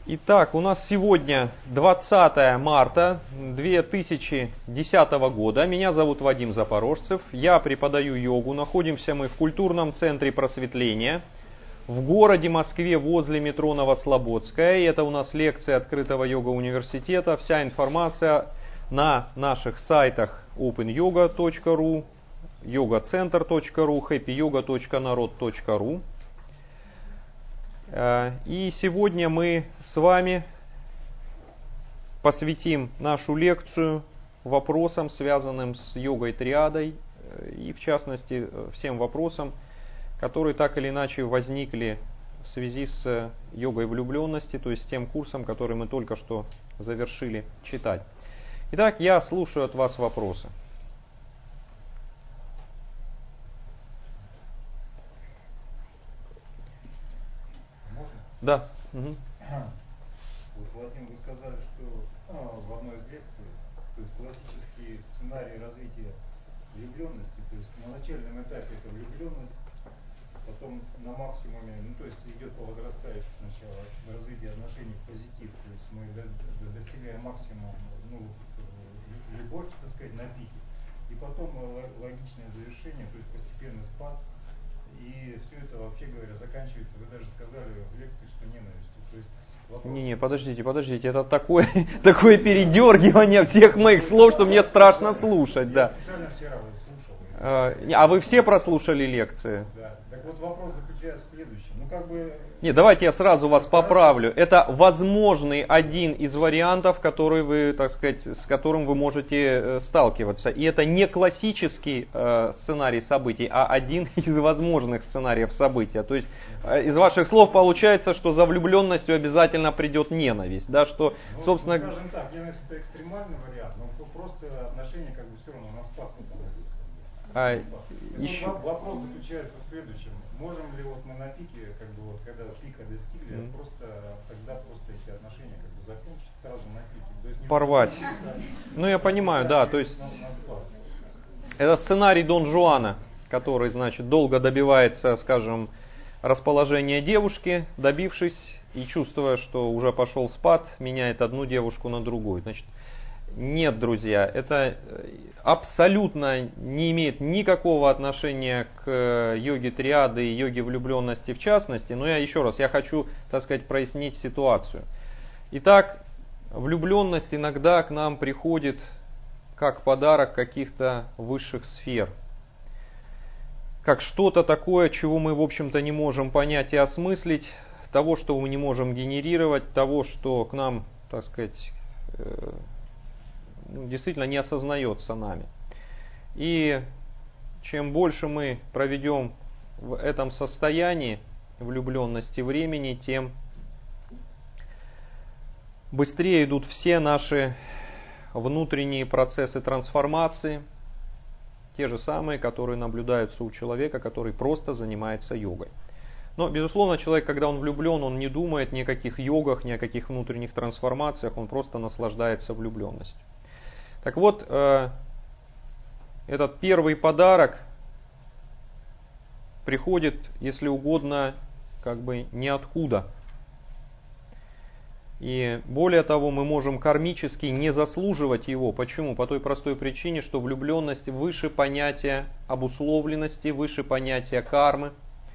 Итак, у нас сегодня 20 марта 2010 года. Меня зовут Вадим Запорожцев. Я преподаю йогу. Находимся мы в культурном центре просветления в городе Москве возле метро Новослободская. И это у нас лекции открытого йога-университета. Вся информация на наших сайтах openyoga.ru, yogacenter.ru, happyyoga.narod.ru. И сегодня мы с вами посвятим нашу лекцию вопросам, связанным с йогой-триадой, и в частности всем вопросам, которые так или иначе возникли в связи с йогой влюбленности, то есть тем курсом, который мы только что завершили читать. Итак, я слушаю от вас вопросы. Да. Угу. Вот, Владимир, вы сказали, что в одной из лекций, то есть классический сценарий развития влюбленности, то есть на начальном этапе это влюбленность, потом на максимуме, то есть идет по возрастающей сначала развитие отношений в позитив, то есть мы достигаем максимума, любовь, так сказать, на пике, и потом логичное завершение, то есть постепенный спад. И все это, вообще говоря, заканчивается, вы даже сказали в лекции, что ненавистью. То есть вопрос... Не, подождите, это такое передергивание всех моих слов, что мне страшно слушать, да. Я специально вчера слушал. А вы все прослушали лекции? Да. Так вот вопрос заключается в следующем. Не, давайте я сразу вас поправлю. Это возможный один из вариантов, который вы, так сказать, с которым вы можете сталкиваться. И это не классический сценарий событий, а один из возможных сценариев события. То есть из ваших слов получается, что за влюбленностью обязательно придет ненависть. Да, что, собственно... Скажем так, ненависть это экстремальный вариант, но просто отношения как бы все равно на спад. Вопрос заключается в следующем. Можем ли вот мы на пике, как бы вот когда пика достигли, тогда эти отношения как бы закончить сразу на пике? То есть порвать. Ну я понимаю, да, то есть это сценарий Дон Жуана, который, значит, долго добивается, скажем, расположения девушки, добившись и чувствуя, что уже пошел спад, меняет одну девушку на другую. Значит, нет, друзья, это абсолютно не имеет никакого отношения к йоге триады и йоге влюбленности в частности, но я еще раз, я хочу, так сказать, прояснить ситуацию. Итак, влюбленность иногда к нам приходит как подарок каких-то высших сфер, как что-то такое, чего мы, в общем-то, не можем понять и осмыслить, того, что мы не можем генерировать, того, что к нам, так сказать, действительно не осознается нами. И чем больше мы проведем в этом состоянии влюбленности времени, тем быстрее идут все наши внутренние процессы трансформации, те же самые, которые наблюдаются у человека, который просто занимается йогой. Но, безусловно, человек, когда он влюблен, он не думает ни о каких йогах, ни о каких внутренних трансформациях, он просто наслаждается влюбленностью. Так вот, этот первый подарок приходит, если угодно, как бы ниоткуда. И более того, мы можем кармически не заслуживать его. Почему? По той простой причине, что влюбленность выше понятия обусловленности, выше понятия кармы.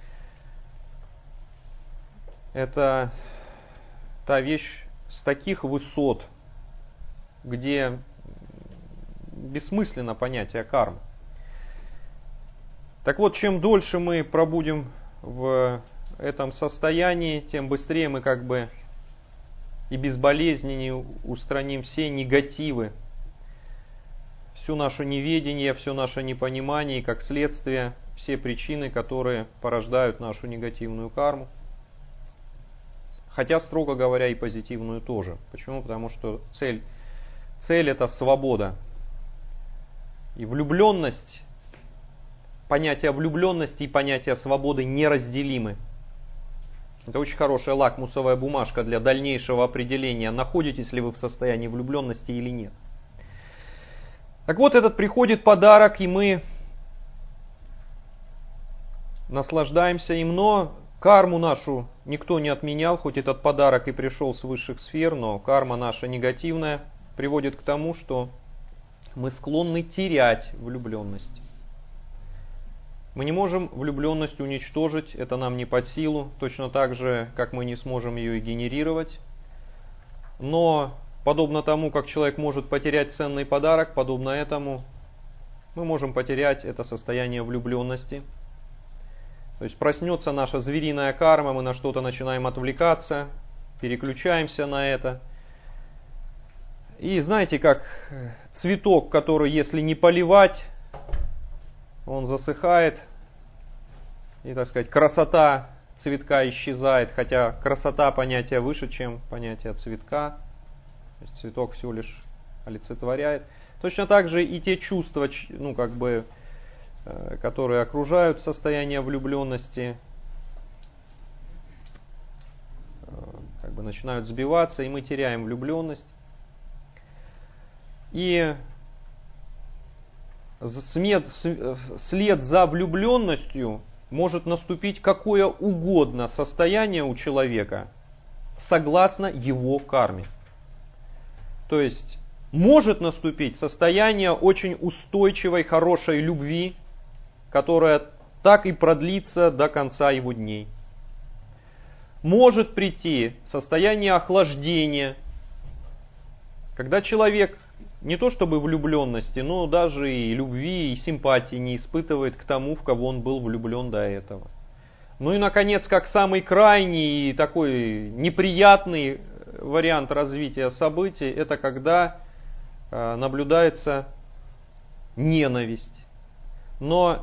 Это та вещь с таких высот, где бессмысленно понятие кармы. Так вот, чем дольше мы пробудем в этом состоянии, тем быстрее мы как бы и безболезненнее устраним все негативы, всю наше неведение, все наше непонимание и, как следствие, все причины, которые порождают нашу негативную карму. Хотя, строго говоря, и позитивную тоже. Почему? Потому что цель это свобода. И влюбленность, понятие влюбленности и понятие свободы неразделимы. Это очень хорошая лакмусовая бумажка для дальнейшего определения, находитесь ли вы в состоянии влюбленности или нет. Так вот, этот приходит подарок, и мы наслаждаемся им, но Карму нашу никто не отменял, хоть этот подарок и пришел с высших сфер, но карма наша негативная приводит к тому, что мы склонны терять влюбленность. Мы не можем влюбленность уничтожить, это нам не под силу, точно так же, как мы не сможем ее и генерировать. Но подобно тому, как человек может потерять ценный подарок, подобно этому мы можем потерять это состояние влюбленности. То есть проснется наша звериная карма, мы на что-то начинаем отвлекаться, переключаемся на это. И знаете, как цветок, который, если не поливать, он засыхает, и, так сказать, красота цветка исчезает, хотя красота понятие выше, чем понятие цветка. То есть цветок всего лишь олицетворяет. Точно так же и те чувства, которые окружают состояние влюбленности, начинают сбиваться, и мы теряем влюбленность. И след за влюбленностью может наступить какое угодно состояние у человека, согласно его карме. То есть может наступить состояние очень устойчивой, хорошей любви, которая так и продлится до конца его дней. Может прийти состояние охлаждения, когда человек не то чтобы влюбленности, но даже и любви, и симпатии не испытывает к тому, в кого он был влюблен до этого. Ну и, наконец, как самый крайний и такой неприятный вариант развития событий, это когда наблюдается ненависть. Но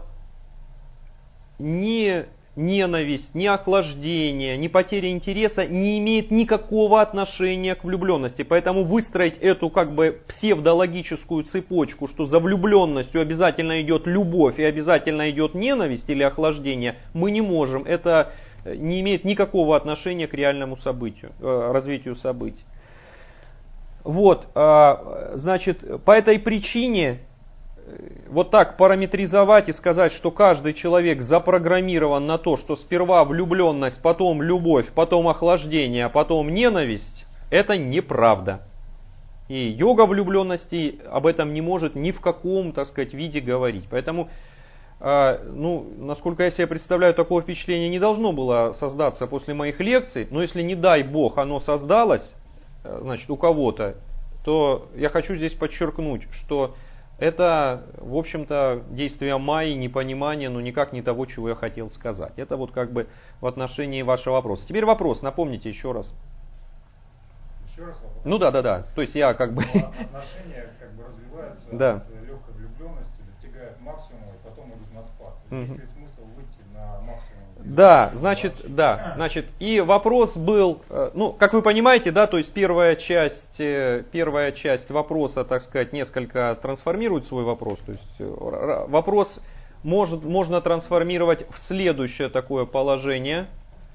ни ненависть, ни охлаждение, ни потеря интереса не имеет никакого отношения к влюбленности. Поэтому выстроить эту псевдологическую цепочку, что за влюбленностью обязательно идет любовь и обязательно идет ненависть или охлаждение, мы не можем. Это не имеет никакого отношения к реальному событию, развитию событий. Вот, значит, по этой причине вот так параметризовать и сказать, что каждый человек запрограммирован на то, что сперва влюбленность, потом любовь, потом охлаждение, а потом ненависть, это неправда. И йога влюбленности об этом не может ни в каком, виде говорить. Поэтому, насколько я себе представляю, такое впечатление не должно было создаться после моих лекций. Но если, не дай бог, оно создалось, значит, у кого-то, то я хочу здесь подчеркнуть, что это, в общем-то, действие майи, непонимание, но никак не того, чего я хотел сказать. Это вот в отношении вашего вопроса. Теперь вопрос, напомните еще раз. Еще раз вопрос? Ну да. То есть я Отношения развиваются да. от легкой влюбленности, достигают максимума и потом идут на спад. Есть ли смысл выйти на максимум? Значит, и вопрос был, как вы понимаете, то есть первая часть вопроса, несколько трансформирует свой вопрос. То есть вопрос можно трансформировать в следующее такое положение.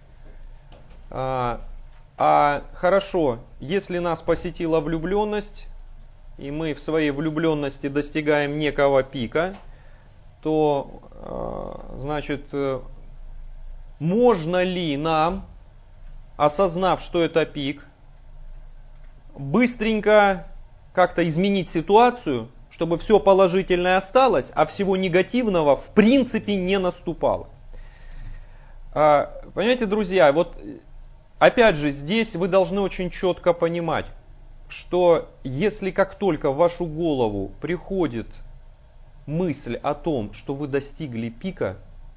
Хорошо, если нас посетила влюбленность, и мы в своей влюбленности достигаем некого пика, то, значит, можно ли нам, осознав, что это пик, быстренько как-то изменить ситуацию, чтобы все положительное осталось, а всего негативного в принципе не наступало? Понимаете, друзья, вот опять же, здесь вы должны очень четко понимать, что если как только в вашу голову приходит мысль о том, что вы достигли пика,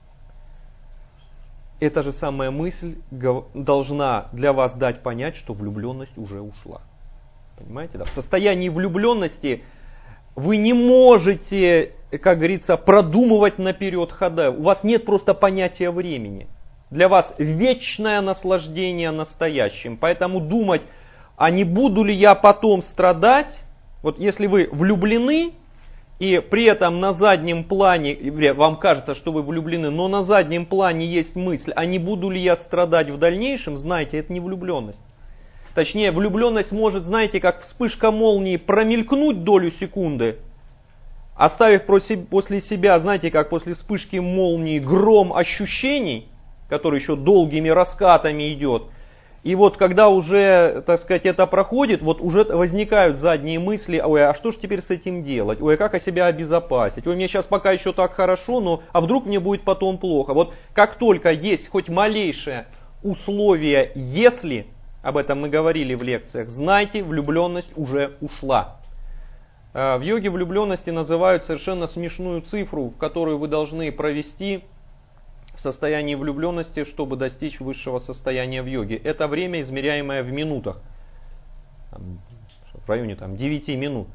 эта же самая мысль должна для вас дать понять, что влюбленность уже ушла. Понимаете? Да? В состоянии влюбленности вы не можете, как говорится, продумывать наперед хода. У вас нет просто понятия времени. Для вас вечное наслаждение настоящим. Поэтому думать, а не буду ли я потом страдать, вот если вы влюблены, и при этом на заднем плане, вам кажется, что вы влюблены, но на заднем плане есть мысль, а не буду ли я страдать в дальнейшем, знаете, это не влюбленность. Точнее, влюбленность может, знаете, как вспышка молнии промелькнуть долю секунды, оставив после себя, знаете, как после вспышки молнии гром ощущений, который еще долгими раскатами идет. И вот когда уже, так сказать, это проходит, вот уже возникают задние мысли: ой, а что же теперь с этим делать? Ой, а как себя обезопасить? Ой, мне сейчас пока еще так хорошо, но а вдруг мне будет потом плохо? Вот как только есть хоть малейшее условие «если», об этом мы говорили в лекциях, знайте, влюбленность уже ушла. В йоге влюбленности называют совершенно смешную цифру, которую вы должны провести в состоянии влюбленности, чтобы достичь высшего состояния в йоге. Это время, измеряемое в минутах, в районе 9 минут.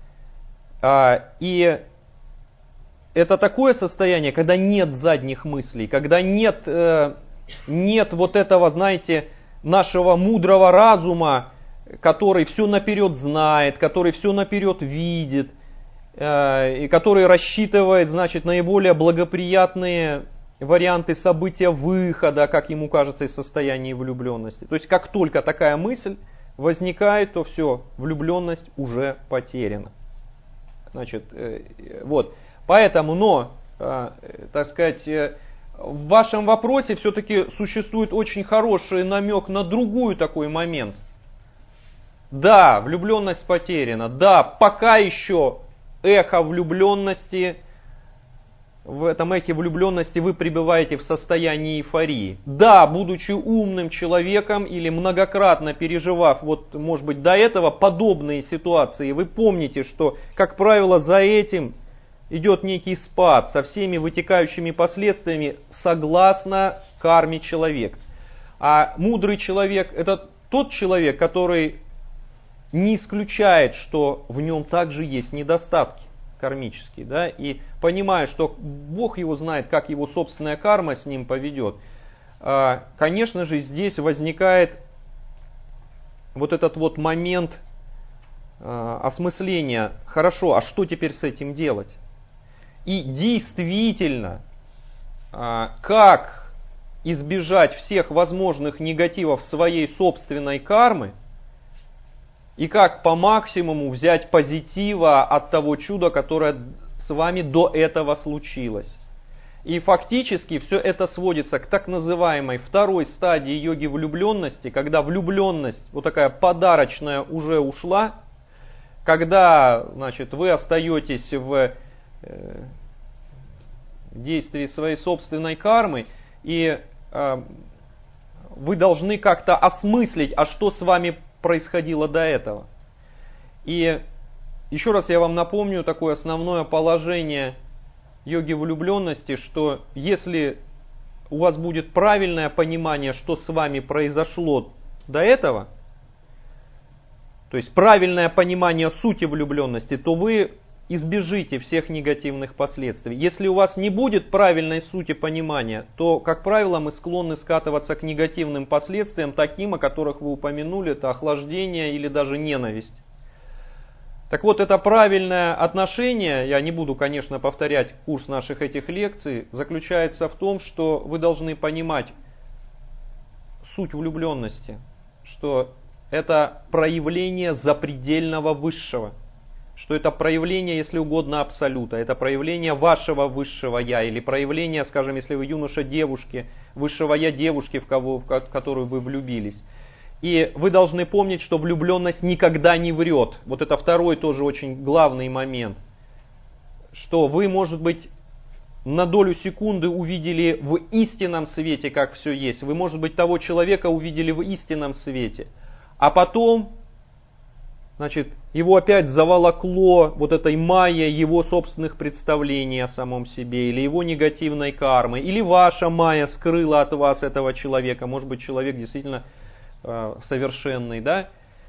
И это такое состояние, когда нет задних мыслей, когда нет вот этого, знаете, нашего мудрого разума, который все наперед знает, который все наперед видит, и который рассчитывает, значит, наиболее благоприятные варианты события выхода, как ему кажется, из состояния влюбленности. То есть, как только такая мысль возникает, то все, влюбленность уже потеряна. Значит, вот. Поэтому, так сказать, в вашем вопросе все-таки существует очень хороший намек на другой такой момент. Да, влюбленность потеряна. Да, пока еще эхо влюбленности, в этом эхе влюбленности вы пребываете в состоянии эйфории. Да, будучи умным человеком или многократно переживав, вот, может быть, до этого подобные ситуации, вы помните, что, как правило, за этим идет некий спад со всеми вытекающими последствиями согласно карме человека. А мудрый человек — это тот человек, который не исключает, что в нем также есть недостатки кармические, да, и понимая, что Бог его знает, как его собственная карма с ним поведет, конечно же, здесь возникает вот этот вот момент осмысления: хорошо, а что теперь с этим делать? И действительно, как избежать всех возможных негативов своей собственной кармы, и как по максимуму взять позитива от того чуда, которое с вами до этого случилось. И фактически все это сводится к так называемой второй стадии йоги влюбленности, когда влюбленность, вот такая подарочная, уже ушла, когда, значит, вы остаетесь в действии своей собственной кармы, и вы должны как-то осмыслить, а что с вами происходило до этого. И еще раз я вам напомню такое основное положение йоги влюбленности, что если у вас будет правильное понимание, что с вами произошло до этого, то есть правильное понимание сути влюбленности, то вы избежите всех негативных последствий. Если у вас не будет правильной сути понимания, то, как правило, мы склонны скатываться к негативным последствиям, таким, о которых вы упомянули, это охлаждение или даже ненависть. Так вот, это правильное отношение, я не буду, конечно, повторять курс наших этих лекций, заключается в том, что вы должны понимать суть влюбленности, что это проявление запредельного высшего, что это проявление, если угодно, абсолюта, это проявление вашего высшего я, или проявление, скажем, если вы юноша девушки, высшего я девушки, в которую вы влюбились. И вы должны помнить, что влюбленность никогда не врет. Вот это второй тоже очень главный момент. Что вы, может быть, на долю секунды увидели в истинном свете, как все есть. Вы, может быть, того человека увидели в истинном свете. А потом, значит, его опять заволокло вот этой майей его собственных представлений о самом себе, или его негативной кармы, или ваша майя скрыла от вас этого человека. Может быть, человек действительно совершенный, да?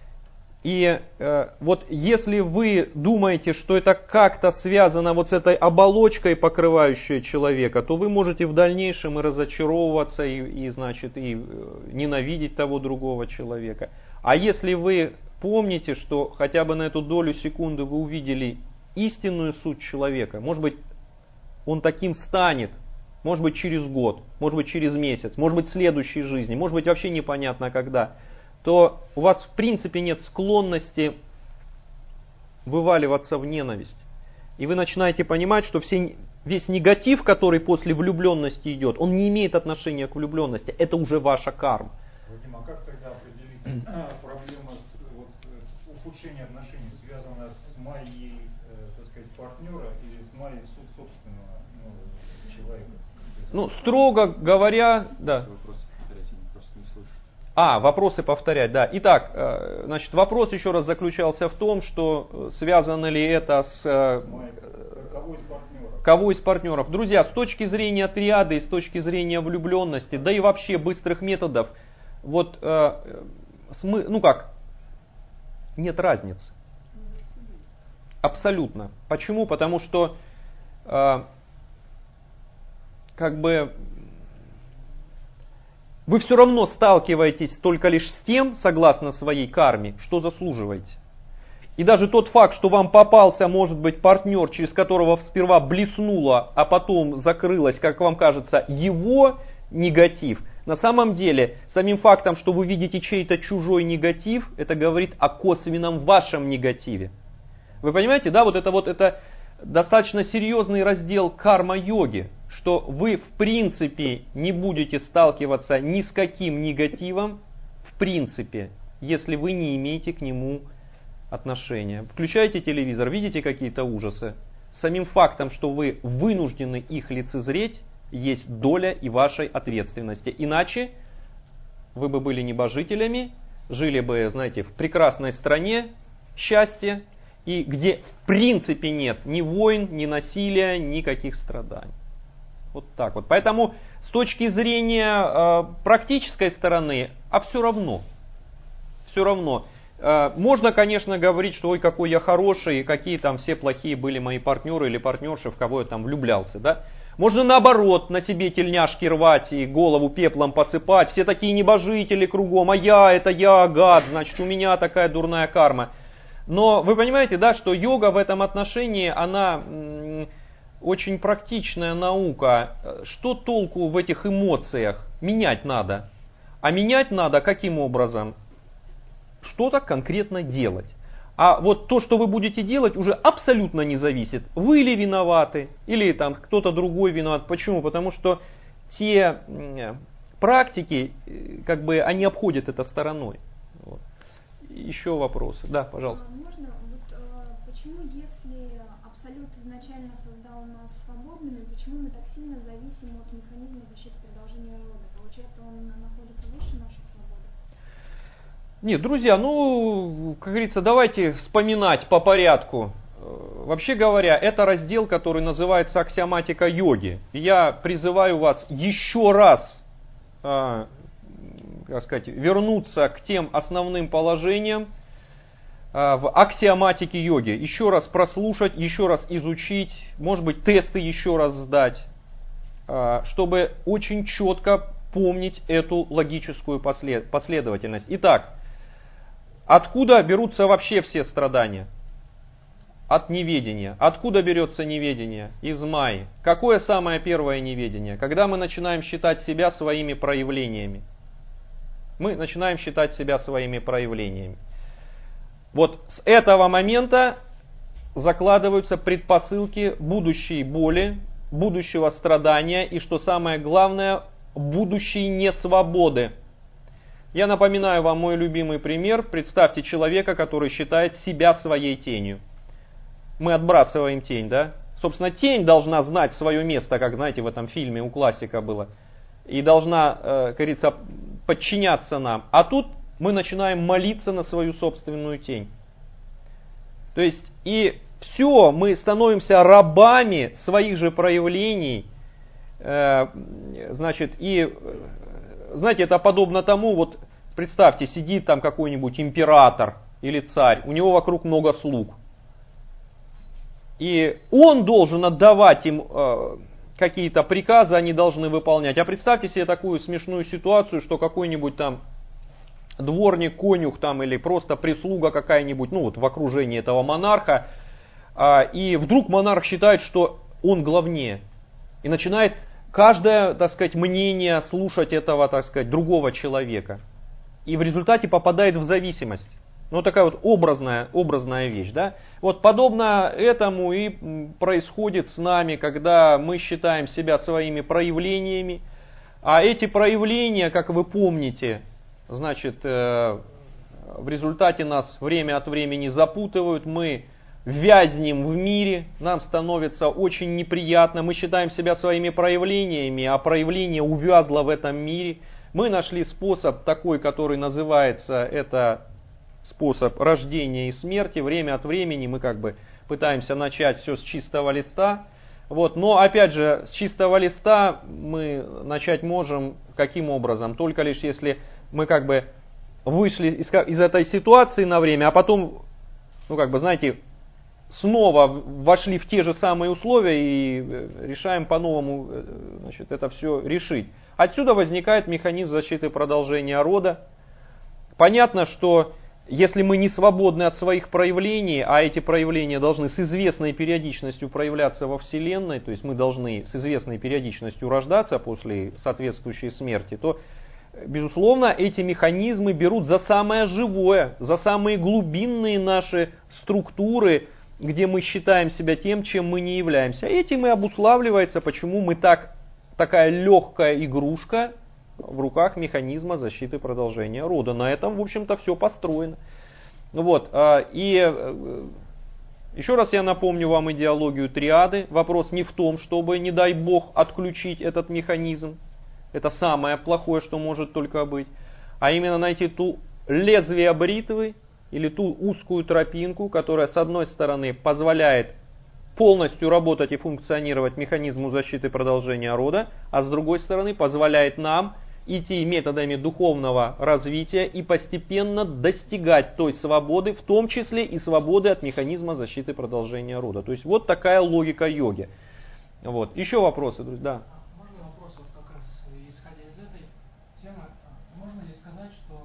И вот если вы думаете, что это как-то связано вот с этой оболочкой, покрывающей человека, то вы можете в дальнейшем и разочаровываться, значит, и ненавидеть того другого человека. А если вы помните, что хотя бы на эту долю секунды вы увидели истинную суть человека, может быть, он таким станет, может быть, через год, может быть, через месяц, может быть, в следующей жизни, может быть, вообще непонятно когда, то у вас в принципе нет склонности вываливаться в ненависть. И вы начинаете понимать, что все Весь негатив, который после влюбленности идет, он не имеет отношения к влюбленности. Это уже ваша карма. Вадим, а как тогда определить проблема ухудшения отношений, связана с майей, так сказать, партнера или с майей собственного человека? Ну, строго говоря, да. Вопросы повторять, да. Итак, значит, вопрос еще раз заключался в том, что связано ли это с кого из партнеров. Друзья, с точки зрения триады и с точки зрения влюбленности, да и вообще быстрых методов, вот, нет разницы. Абсолютно. Почему? Потому что, вы все равно сталкиваетесь только лишь с тем, согласно своей карме, что заслуживаете. И даже тот факт, что вам попался, может быть, партнер, через которого сперва блеснуло, а потом закрылось, как вам кажется, его негатив, на самом деле, самим фактом, что вы видите чей-то чужой негатив, это говорит о косвенном вашем негативе. Вы понимаете, да, это достаточно серьезный раздел карма-йоги, что вы в принципе не будете сталкиваться ни с каким негативом, в принципе, если вы не имеете к нему отношения. Включаете телевизор, видите какие-то ужасы. Самим фактом, что вы вынуждены их лицезреть, есть доля и вашей ответственности. Иначе вы бы были небожителями, жили бы, знаете, в прекрасной стране счастья, и где в принципе нет ни войн, ни насилия, никаких страданий. Вот так вот. Поэтому с точки зрения практической стороны, все равно. Можно, конечно, говорить, что ой, какой я хороший, какие там все плохие были мои партнеры или партнерши, в кого я там влюблялся. Да? Можно наоборот на себе тельняшки рвать и голову пеплом посыпать. Все такие небожители кругом, это я, гад, значит у меня такая дурная карма. Но вы понимаете, да, что йога в этом отношении, она очень практичная наука. Что толку в этих эмоциях? Менять надо. А менять надо каким образом? Что-то конкретно делать. А вот то, что вы будете делать, уже абсолютно не зависит. Вы ли виноваты, или там кто-то другой виноват. Почему? Потому что те практики, они обходят это стороной. Вот. Еще вопросы? Да, пожалуйста. Можно? Почему, если Абсолют изначально создал нас свободными, почему мы так сильно зависим от механизма защиты продолжения рода? Получается, он находится выше нашей свободы? Нет, друзья, как говорится, давайте вспоминать по порядку. Вообще говоря, это раздел, который называется аксиоматика йоги. Я призываю вас еще раз вернуться к тем основным положениям в аксиоматике йоги. Еще раз прослушать, еще раз изучить, может быть, тесты еще раз сдать, чтобы очень четко помнить эту логическую последовательность. Итак, откуда берутся вообще все страдания? От неведения. Откуда берется неведение? Из майи. Какое самое первое неведение? Когда мы начинаем считать себя своими проявлениями. Мы начинаем считать себя своими проявлениями. Вот с этого момента закладываются предпосылки будущей боли, будущего страдания и, что самое главное, будущей несвободы. Я напоминаю вам мой любимый пример. Представьте человека, который считает себя своей тенью. Мы отбрасываем тень, да? Собственно, тень должна знать свое место, как, знаете, в этом фильме у классика было. И должна, как говорится, подчиняться нам. А тут мы начинаем молиться на свою собственную тень. То есть, и все, мы становимся рабами своих же проявлений. Значит, и, знаете, это подобно тому, вот представьте, сидит там какой-нибудь император или царь, у него вокруг много слуг. И он должен отдавать им какие-то приказы, они должны выполнять. А представьте себе такую смешную ситуацию, что какой-нибудь там дворник, конюх там или просто прислуга какая-нибудь, в окружении этого монарха, и вдруг монарх считает, что он главнее. И начинает каждое, так сказать, мнение слушать этого, так сказать, другого человека. И в результате попадает в зависимость. Ну, такая вот образная вещь, да. Вот подобно этому и происходит с нами, когда мы считаем себя своими проявлениями, а эти проявления, как вы помните, значит, в результате нас время от времени запутывают, мы вязнем в мире, нам становится очень неприятно, мы считаем себя своими проявлениями, а проявление увязло в этом мире. Мы нашли способ такой, который называется, это способ рождения и смерти. Время от времени мы как бы пытаемся начать все с чистого листа. Вот. Но опять же, с чистого листа мы начать можем каким образом? Только лишь если мы как бы вышли из этой ситуации на время, а потом, ну как бы, знаете, снова вошли в те же самые условия и решаем по-новому, значит, это все решить. Отсюда возникает механизм защиты продолжения рода. Понятно, что если мы не свободны от своих проявлений, а эти проявления должны с известной периодичностью проявляться во Вселенной, то есть мы должны с известной периодичностью рождаться после соответствующей смерти, то, безусловно, эти механизмы берут за самое живое, за самые глубинные наши структуры, где мы считаем себя тем, чем мы не являемся. Этим и обуславливается, почему мы такая легкая игрушка в руках механизма защиты продолжения рода. На этом, в общем-то, все построено. Вот. И еще раз я напомню вам идеологию триады. Вопрос не в том, чтобы, не дай бог, отключить этот механизм. Это самое плохое, что может только быть. А именно найти ту лезвие бритвы или ту узкую тропинку, которая, с одной стороны, позволяет полностью работать и функционировать механизму защиты продолжения рода, а с другой стороны, позволяет нам идти методами духовного развития и постепенно достигать той свободы, в том числе и свободы от механизма защиты продолжения рода. То есть вот такая логика йоги. Вот. Еще вопросы, друзья? Да. Можно вопрос, вот как раз исходя из этой темы, можно ли сказать, что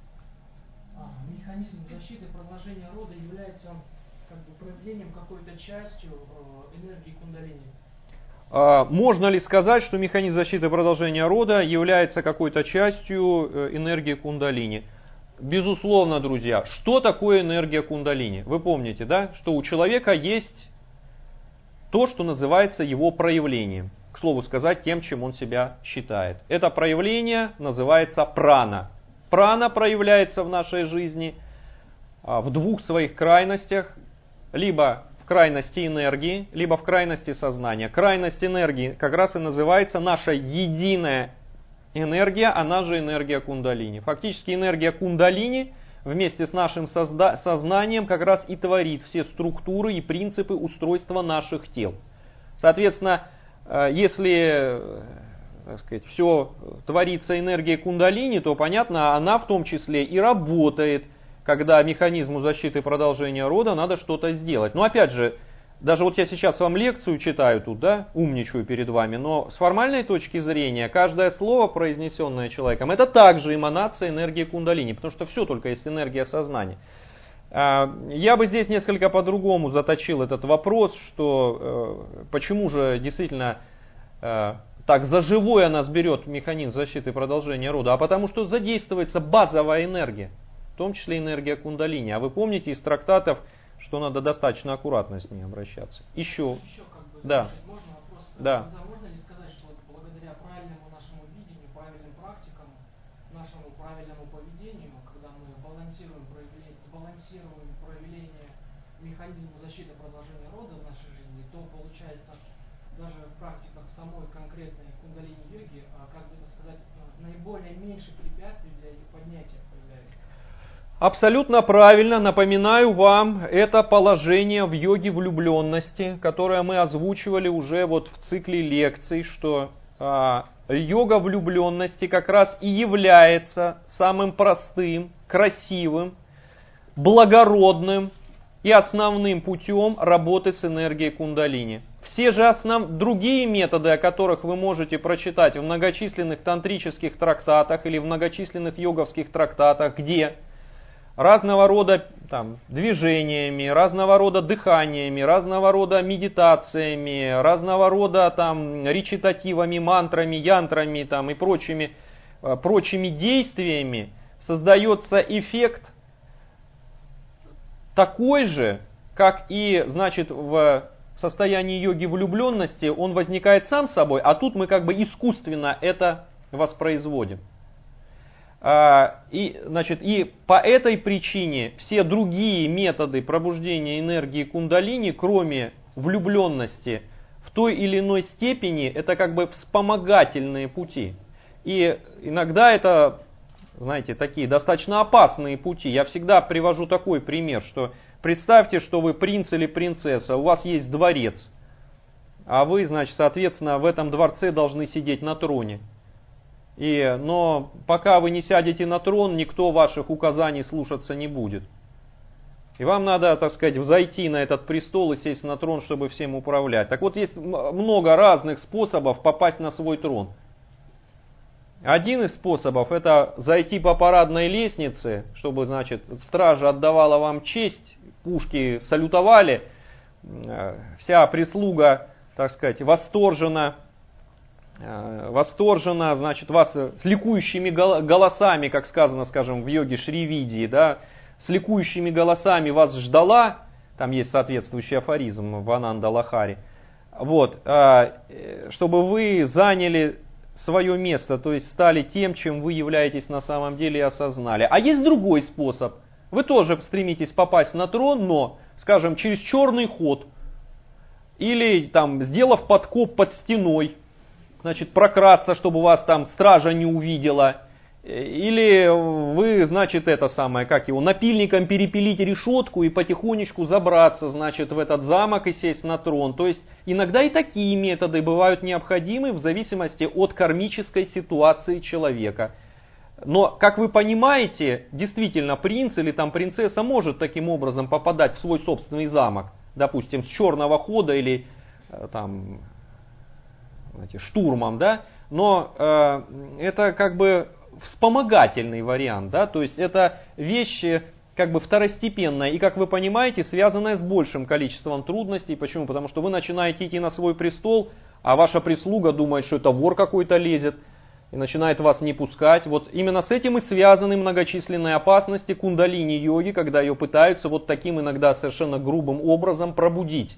механизм защиты продолжения рода является как бы проявлением какой-то частью энергии кундалини? Можно ли сказать, что механизм защиты продолжения рода является какой-то частью энергии кундалини? Безусловно, друзья. Что такое энергия кундалини? Вы помните, да, что у человека есть то, что называется его проявлением. К слову сказать, тем, чем он себя считает. Это проявление называется прана. Прана проявляется в нашей жизни в двух своих крайностях. Либо в крайности энергии, либо в крайности сознания. Крайность энергии как раз и называется наша единая энергия, она же энергия кундалини. Фактически энергия кундалини вместе с нашим сознанием как раз и творит все структуры и принципы устройства наших тел. Соответственно, если, так сказать, все творится энергией кундалини, то, понятно, она в том числе и работает, когда механизму защиты продолжения рода надо что-то сделать. Но опять же, даже вот я сейчас вам лекцию читаю тут, да, умничаю перед вами, но с формальной точки зрения, каждое слово, произнесенное человеком, это также эманация энергии кундалини, потому что все только есть энергия сознания. Я бы здесь несколько по-другому заточил этот вопрос, что почему же действительно так за живое нас берет механизм защиты продолжения рода, а потому что задействуется базовая энергия. В том числе энергия кундалини. А вы помните из трактатов, что надо достаточно аккуратно с ней обращаться. Еще как бы, да. Можно вопрос? Да. Можно ли сказать, что благодаря правильному нашему видению, правильным практикам, нашему правильному поведению, когда мы сбалансируем проявление механизма защиты продолжения рода в нашей жизни, то получается даже в практиках самой конкретной кундалини-йоги, как бы это сказать, наиболее меньше препятствий для их поднятия появляется. Абсолютно правильно. Напоминаю вам это положение в йоге влюбленности, которое мы озвучивали уже вот в цикле лекций, что йога влюбленности как раз и является самым простым, красивым, благородным и основным путем работы с энергией кундалини. Все же другие методы, о которых вы можете прочитать в многочисленных тантрических трактатах или в многочисленных йоговских трактатах, где разного рода движениями, разного рода дыханиями, разного рода медитациями, разного рода речитативами, мантрами, янтрами и прочими действиями создается эффект такой же, как и, значит, в состоянии йоги влюбленности, он возникает сам собой, а тут мы как бы искусственно это воспроизводим. И по этой причине все другие методы пробуждения энергии кундалини, кроме влюбленности, в той или иной степени, это как бы вспомогательные пути. И иногда это, знаете, такие достаточно опасные пути. Я всегда привожу такой пример, что представьте, что вы принц или принцесса, у вас есть дворец, а вы, значит, соответственно, в этом дворце должны сидеть на троне. Но пока вы не сядете на трон, никто ваших указаний слушаться не будет. И вам надо, так сказать, взойти на этот престол и сесть на трон, чтобы всем управлять. Так вот, есть много разных способов попасть на свой трон. Один из способов — это зайти по парадной лестнице, чтобы, значит, стража отдавала вам честь, пушки салютовали, вся прислуга, так сказать, восторженно, значит, вас с ликующими голосами, как сказано, скажем, в йоге Шри-Видии, да, с ликующими голосами вас ждала, там есть соответствующий афоризм в Ананда-Лахари, вот, чтобы вы заняли свое место, то есть стали тем, чем вы являетесь на самом деле, и осознали. А есть другой способ. Вы тоже стремитесь попасть на трон, но, скажем, через черный ход, или там, сделав подкоп под стеной, значит, прокрасться, чтобы вас там стража не увидела. Или вы, значит, напильником перепилить решетку и потихонечку забраться, значит, в этот замок и сесть на трон. То есть иногда и такие методы бывают необходимы в зависимости от кармической ситуации человека. Но, как вы понимаете, действительно, принц или там принцесса может таким образом попадать в свой собственный замок. Допустим, с черного хода или там, знаете, штурмом, да? Но это как бы вспомогательный вариант, да, то есть это вещи как бы второстепенная и, как вы понимаете, связанная с большим количеством трудностей. Почему? Потому что вы начинаете идти на свой престол, а ваша прислуга думает, что это вор какой-то лезет и начинает вас не пускать. Вот именно с этим и связаны многочисленные опасности кундалини-йоги, когда ее пытаются вот таким иногда совершенно грубым образом пробудить.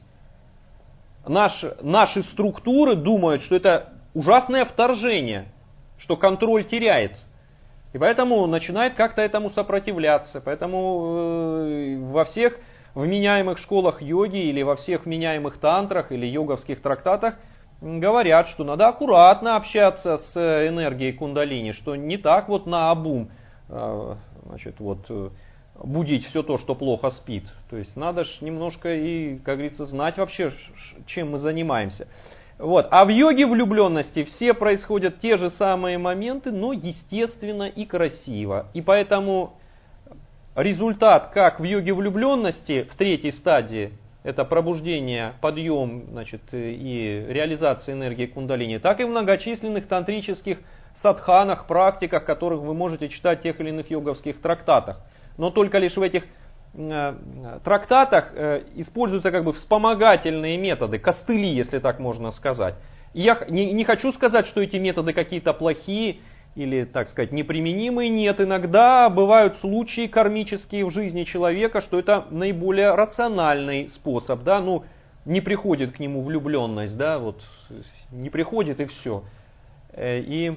Наши структуры думают, что это ужасное вторжение, что контроль теряется. И поэтому начинает как-то этому сопротивляться. Поэтому во всех вменяемых школах йоги или во всех вменяемых тантрах или йоговских трактатах говорят, что надо аккуратно общаться с энергией кундалини, что не так вот наобум, значит, вот, будить все то, что плохо спит. То есть надо ж немножко и, как говорится, знать вообще, чем мы занимаемся. Вот. А в йоге влюбленности все происходят те же самые моменты, но естественно и красиво. И поэтому результат, как в йоге влюбленности в третьей стадии, это пробуждение, подъем, значит, и реализация энергии кундалини, так и в многочисленных тантрических садханах, практиках, которых вы можете читать в тех или иных йоговских трактатах. Но только лишь в этих трактатах используются как бы вспомогательные методы, костыли, если так можно сказать. И я не хочу сказать, что эти методы какие-то плохие или, так сказать, неприменимые. Нет, иногда бывают случаи кармические в жизни человека, что это наиболее рациональный способ, да, ну, не приходит к нему влюбленность, да, вот, не приходит и все. И,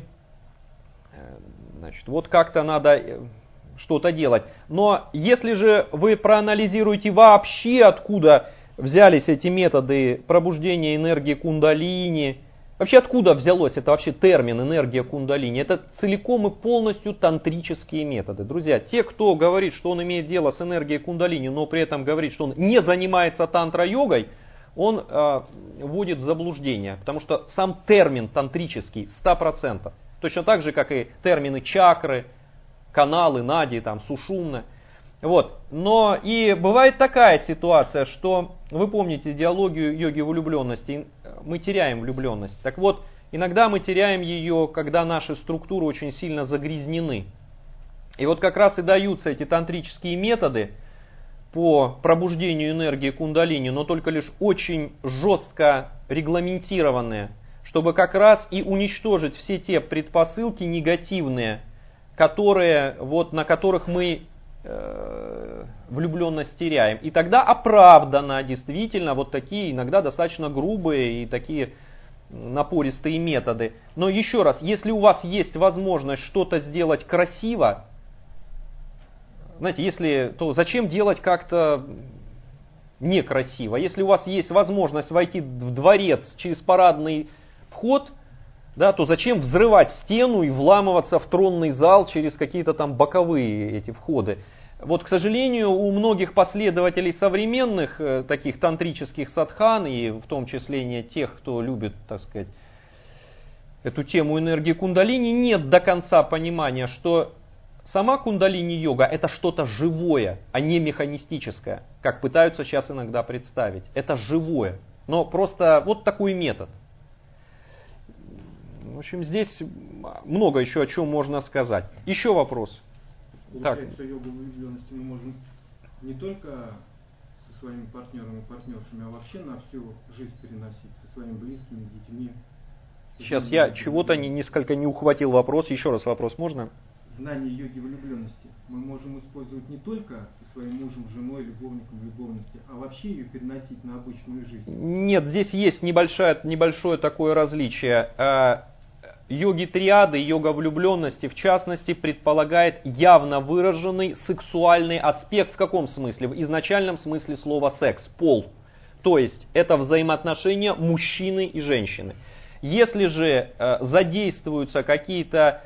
значит, вот как-то надо что-то делать. Но если же вы проанализируете вообще, откуда взялись эти методы пробуждения энергии кундалини, вообще откуда взялось это вообще термин энергия кундалини, это целиком и полностью тантрические методы. Друзья, те, кто говорит, что он имеет дело с энергией кундалини, но при этом говорит, что он не занимается тантра-йогой, он вводит в заблуждение, потому что сам термин тантрический 100%, точно так же, как и термины чакры, каналы, нади, там, сушумна. Вот. Но и бывает такая ситуация, что вы помните идеологию йоги влюбленности, мы теряем влюбленность. Так вот, иногда мы теряем ее, когда наши структуры очень сильно загрязнены. И вот как раз и даются эти тантрические методы по пробуждению энергии кундалини, но только лишь очень жестко регламентированные, чтобы как раз и уничтожить все те предпосылки негативные, которые, вот, на которых мы влюбленность теряем. И тогда оправдано действительно вот такие иногда достаточно грубые и такие напористые методы. Но еще раз, если у вас есть возможность что-то сделать красиво, знаете, если, то зачем делать как-то некрасиво? Если у вас есть возможность войти в дворец через парадный вход, да, то зачем взрывать стену и вламываться в тронный зал через какие-то там боковые эти входы? Вот, к сожалению, у многих последователей современных таких тантрических садхан, и в том числе не тех, кто любит, так сказать, эту тему энергии кундалини, нет до конца понимания, что сама кундалини-йога это что-то живое, а не механистическое, как пытаются сейчас иногда представить. Это живое, но просто вот такой метод. В общем, здесь много еще о чем можно сказать. Еще вопрос. Получается, йогу влюбленности мы можем не только со своими партнерами и партнершами, а вообще на всю жизнь переносить, со своими близкими, детьми. Сейчас я чего-то несколько не ухватил вопрос. Еще раз вопрос можно? Знание йоги влюбленности мы можем использовать не только со своим мужем, женой, любовником, любовницей, а вообще ее переносить на обычную жизнь. Нет, здесь есть небольшое такое различие. Йоги триады, йога влюбленности, в частности, предполагает явно выраженный сексуальный аспект. В каком смысле? В изначальном смысле слова секс, пол. То есть это взаимоотношения мужчины и женщины. Если же задействуются какие-то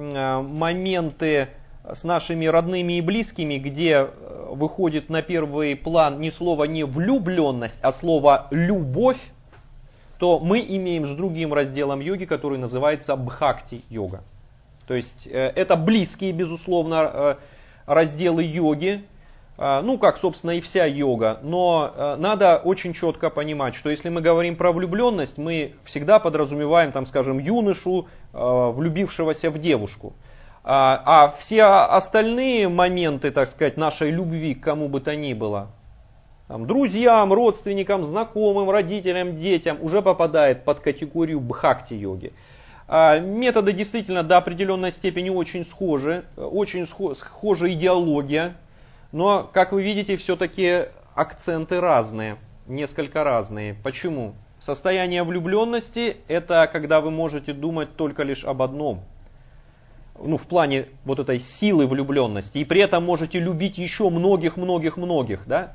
моменты с нашими родными и близкими, где выходит на первый план не слово не влюбленность, а слово любовь, то мы имеем с другим разделом йоги, который называется бхакти-йога. То есть это близкие, безусловно, разделы йоги, ну как, собственно, и вся йога. Но надо очень четко понимать, что если мы говорим про влюбленность, мы всегда подразумеваем, там, скажем, юношу, влюбившегося в девушку. А все остальные моменты, так сказать, нашей любви к кому бы то ни было, там, друзьям, родственникам, знакомым, родителям, детям, уже попадает под категорию бхакти-йоги. Методы действительно до определенной степени очень схожа идеология, но, как вы видите, все-таки акценты разные, несколько разные. Почему? Состояние влюбленности – это когда вы можете думать только лишь об одном. Ну, в плане вот этой силы влюбленности. И при этом можете любить еще многих-многих-многих, да?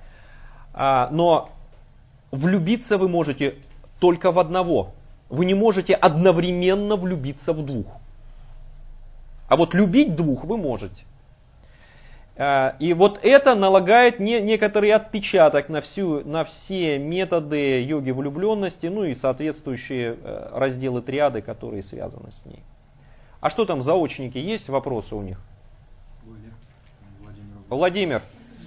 Но влюбиться вы можете только в одного. Вы не можете одновременно влюбиться в двух. А вот любить двух вы можете. И вот это налагает некоторый отпечаток на все методы йоги влюбленности, ну и соответствующие разделы триады, которые связаны с ней. А что там, заочники, есть вопросы у них? Владимир.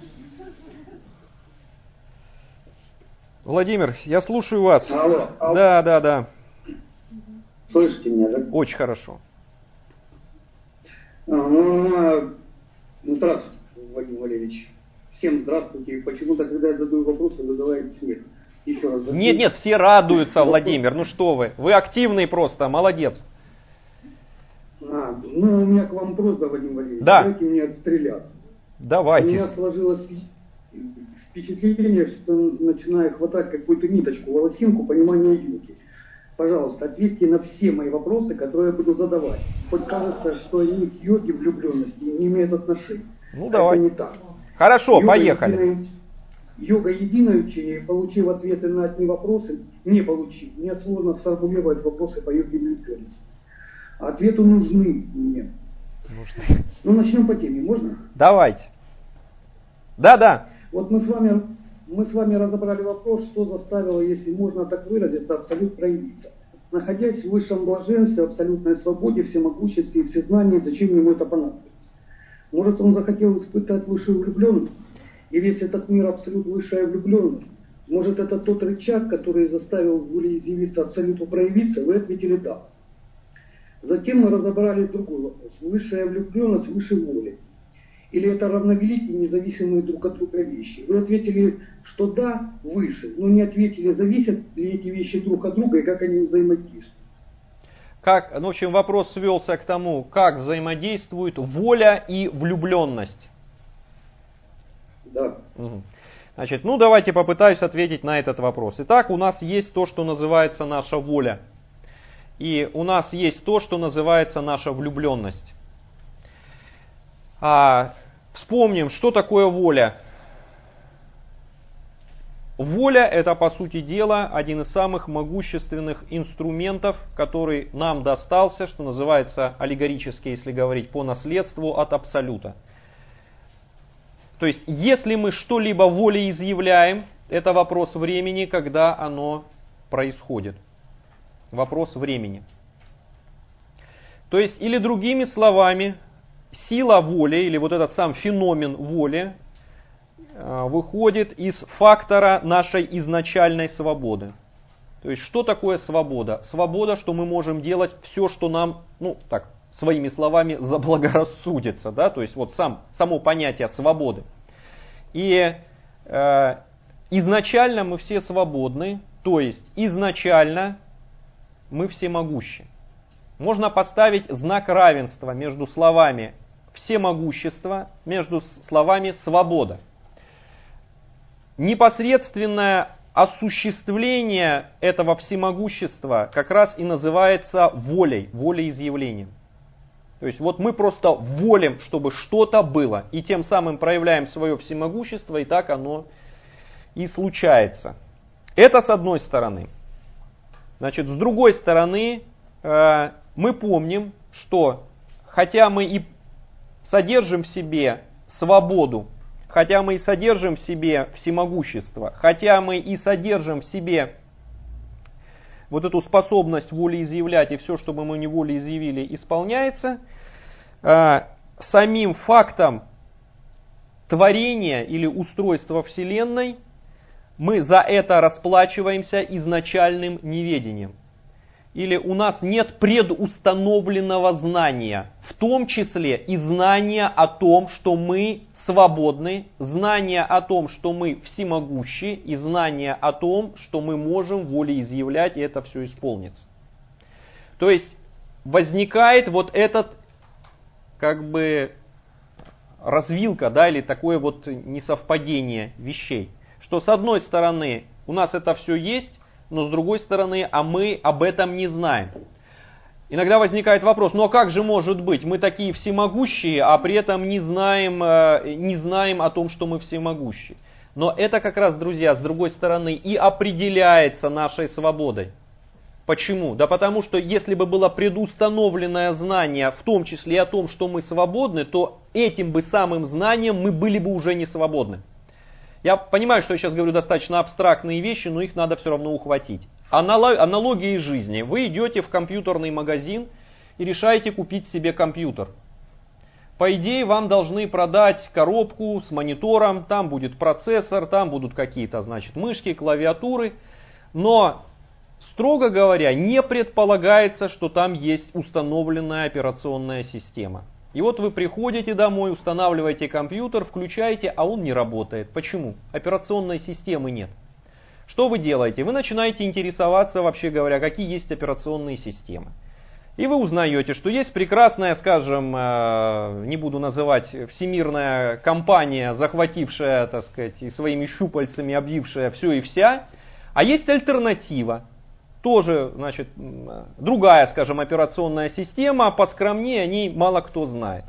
Владимир, я слушаю вас. Алло. Да. Слышите меня, да? Очень хорошо. Здравствуйте, Владимир Валерьевич. Всем здравствуйте. Почему-то, когда я задаю вопросы, вызывает смех. Еще раз. Нет, все радуются, Владимир. Ну что вы? Вы активный просто, молодец. У меня к вам просьба, Владимир Валерьевич. Да. Дайте мне отстреляться. Давайте. У меня сложилось впечатление, что начинаю хватать какую-то ниточку, волосинку понимания йоги. Пожалуйста, ответьте на все мои вопросы, которые я буду задавать. Хоть кажется, что они к йоге влюбленности не имеют отношения. Ну давай. Это не так. Хорошо, поехали. Йога единое учение, получив ответы на одни вопросы, мне сложно сформулировать вопросы по йоге влюбленности. Ответы нужны мне. Ну, начнем по теме, можно? Давайте. Да. Вот мы с вами разобрали вопрос, что заставило, если можно так выразиться, абсолют проявиться. Находясь в высшем блаженстве, абсолютной свободе, всемогуществе и всезнании, зачем ему это понадобилось? Может, он захотел испытать высшую влюбленность? И весь этот мир абсолют высшая влюбленность? Может, это тот рычаг, который заставил волеизъявиться абсолюту проявиться? Вы ответили «да». Затем мы разобрали другой вопрос. Высшая влюбленность выше воли. Или это равновеликие, независимые друг от друга вещи? Вы ответили, что да, выше, но не ответили, зависят ли эти вещи друг от друга и как они взаимодействуют. В общем, вопрос свелся к тому, как взаимодействуют воля и влюбленность. Да. Угу. Значит, ну давайте попытаюсь ответить на этот вопрос. Итак, у нас есть то, что называется наша воля. И у нас есть то, что называется наша влюбленность. Вспомним, что такое воля. Воля — это, по сути дела, один из самых могущественных инструментов, который нам достался, что называется аллегорически, если говорить по наследству, от Абсолюта. То есть, если мы что-либо волеизъявляем, это вопрос времени, когда оно происходит. Вопрос времени. То есть, или другими словами, сила воли, или вот этот сам феномен воли, выходит из фактора нашей изначальной свободы. То есть, что такое свобода? Свобода, что мы можем делать все, что нам, ну так, своими словами, заблагорассудится. Да? То есть, вот само понятие свободы. И изначально мы все свободны, то есть, изначально мы всемогущи. Можно поставить знак равенства между словами «всемогущество», между словами «свобода». Непосредственное осуществление этого всемогущества как раз и называется волей, волеизъявлением. То есть вот мы просто волим, чтобы что-то было, и тем самым проявляем свое всемогущество, и так оно и случается. Это с одной стороны. Значит, с другой стороны, мы помним, что хотя мы и содержим в себе свободу, хотя мы и содержим в себе всемогущество, хотя мы и содержим в себе вот эту способность волеизъявлять, и все, что бы мы не волеизъявили, исполняется, самим фактом творения или устройства Вселенной мы за это расплачиваемся изначальным неведением. Или у нас нет предустановленного знания, в том числе и знания о том, что мы свободны, знание о том, что мы всемогущи, и знание о том, что мы можем волеизъявлять, и это все исполнится. То есть возникает вот этот, как бы, развилка, да, или такое вот несовпадение вещей. Что с одной стороны у нас это все есть, но с другой стороны, а мы об этом не знаем. Иногда возникает вопрос, ну а как же может быть? Мы такие всемогущие, а при этом не знаем о том, что мы всемогущие. Но это как раз, друзья, с другой стороны и определяется нашей свободой. Почему? Да потому что если бы было предустановленное знание, в том числе и о том, что мы свободны, то этим бы самым знанием мы были бы уже не свободны. Я понимаю, что я сейчас говорю достаточно абстрактные вещи, но их надо все равно ухватить. Аналогия из жизни. Вы идете в компьютерный магазин и решаете купить себе компьютер. По идее, вам должны продать коробку с монитором, там будет процессор, там будут какие-то, значит, мышки, клавиатуры. Но, строго говоря, не предполагается, что там есть установленная операционная система. И вот вы приходите домой, устанавливаете компьютер, включаете, а он не работает. Почему? Операционной системы нет. Что вы делаете? Вы начинаете интересоваться, вообще говоря, какие есть операционные системы. И вы узнаете, что есть прекрасная, скажем, не буду называть, всемирная компания, захватившая, так сказать, и своими щупальцами обвившая все и вся, а есть альтернатива. Тоже, значит, другая, скажем, операционная система, поскромнее о ней мало кто знает.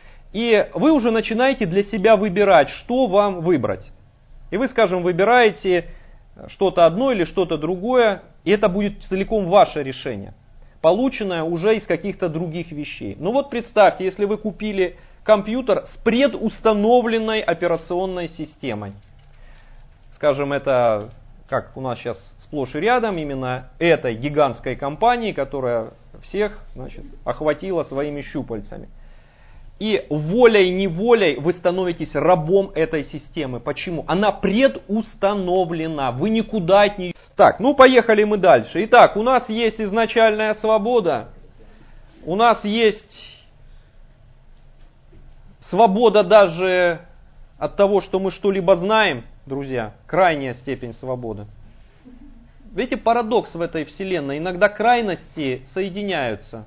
И вы уже начинаете для себя выбирать, что вам выбрать. И вы, скажем, выбираете что-то одно или что-то другое, и это будет целиком ваше решение, полученное уже из каких-то других вещей. Ну вот представьте, если вы купили компьютер с предустановленной операционной системой. Скажем, это, как у нас сейчас сплошь и рядом, именно этой гигантской компании, которая всех, значит, охватила своими щупальцами. И волей-неволей вы становитесь рабом этой системы. Почему? Она предустановлена. Вы никуда от нее... Так, ну поехали мы дальше. Итак, у нас есть изначальная свобода. У нас есть свобода даже от того, что мы что-либо знаем, друзья. Крайняя степень свободы. Видите, парадокс в этой вселенной. Иногда крайности соединяются.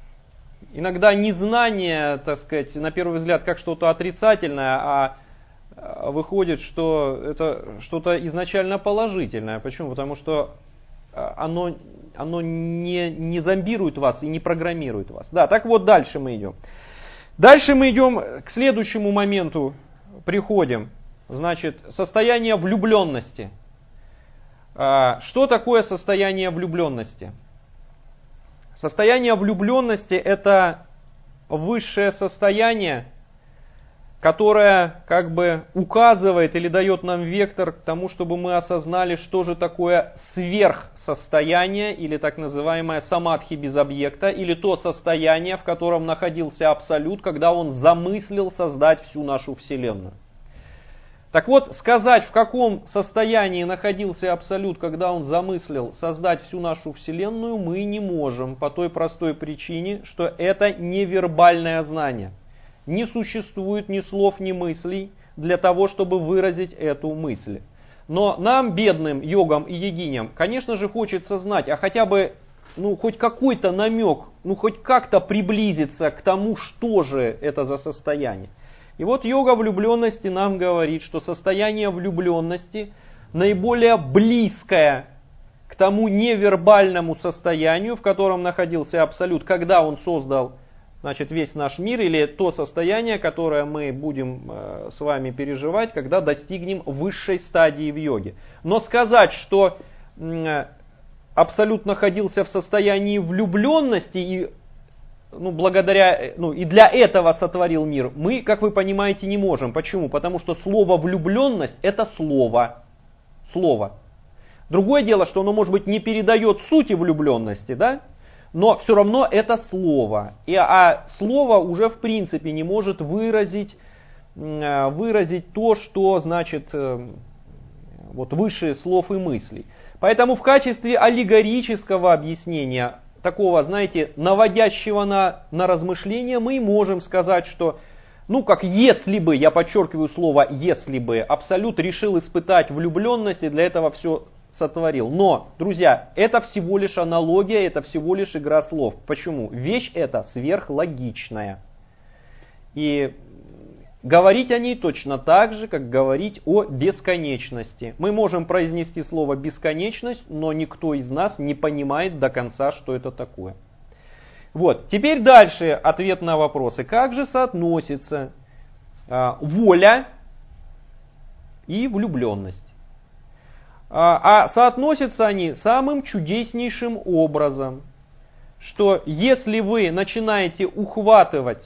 Иногда незнание, так сказать, на первый взгляд, как что-то отрицательное, а выходит, что это что-то изначально положительное. Почему? Потому что оно не зомбирует вас и не программирует вас. Да, так вот дальше мы идем. Дальше мы идем к следующему моменту, приходим. Значит, состояние влюбленности. Что такое состояние влюбленности? Состояние влюбленности — это высшее состояние, которое как бы указывает или дает нам вектор к тому, чтобы мы осознали, что же такое сверхсостояние, или так называемое самадхи без объекта, или то состояние, в котором находился Абсолют, когда он замыслил создать всю нашу Вселенную. Так вот, сказать, в каком состоянии находился Абсолют, когда он замыслил создать всю нашу Вселенную, мы не можем, по той простой причине, что это невербальное знание. Не существует ни слов, ни мыслей для того, чтобы выразить эту мысль. Но нам, бедным йогам и йогиням, конечно же, хочется знать, а хотя бы хоть какой-то намек, хоть как-то приблизиться к тому, что же это за состояние. И вот йога влюбленности нам говорит, что состояние влюбленности наиболее близкое к тому невербальному состоянию, в котором находился Абсолют, когда он создал, значит, весь наш мир, или то состояние, которое мы будем с вами переживать, когда достигнем высшей стадии в йоге. Но сказать, что Абсолют находился в состоянии влюбленности и и для этого сотворил мир, мы, как вы понимаете, не можем. Почему? Потому что слово влюбленность — это слово. Слово. Другое дело, что оно, может быть, не передает сути влюбленности, да? Но все равно это слово. А слово уже в принципе не может выразить то, что значит выше слов и мыслей. Поэтому в качестве аллегорического объяснения, такого, знаете, наводящего на размышления, мы можем сказать, что, как если бы, я подчеркиваю слово «если бы», Абсолют решил испытать влюбленность и для этого все сотворил. Но, друзья, это всего лишь аналогия, это всего лишь игра слов. Почему? Вещь эта сверхлогичная. И говорить о ней точно так же, как говорить о бесконечности. Мы можем произнести слово «бесконечность», но никто из нас не понимает до конца, что это такое. Вот. Теперь дальше ответ на вопросы. Как же соотносится воля и влюбленность? А соотносятся они самым чудеснейшим образом, что если вы начинаете ухватывать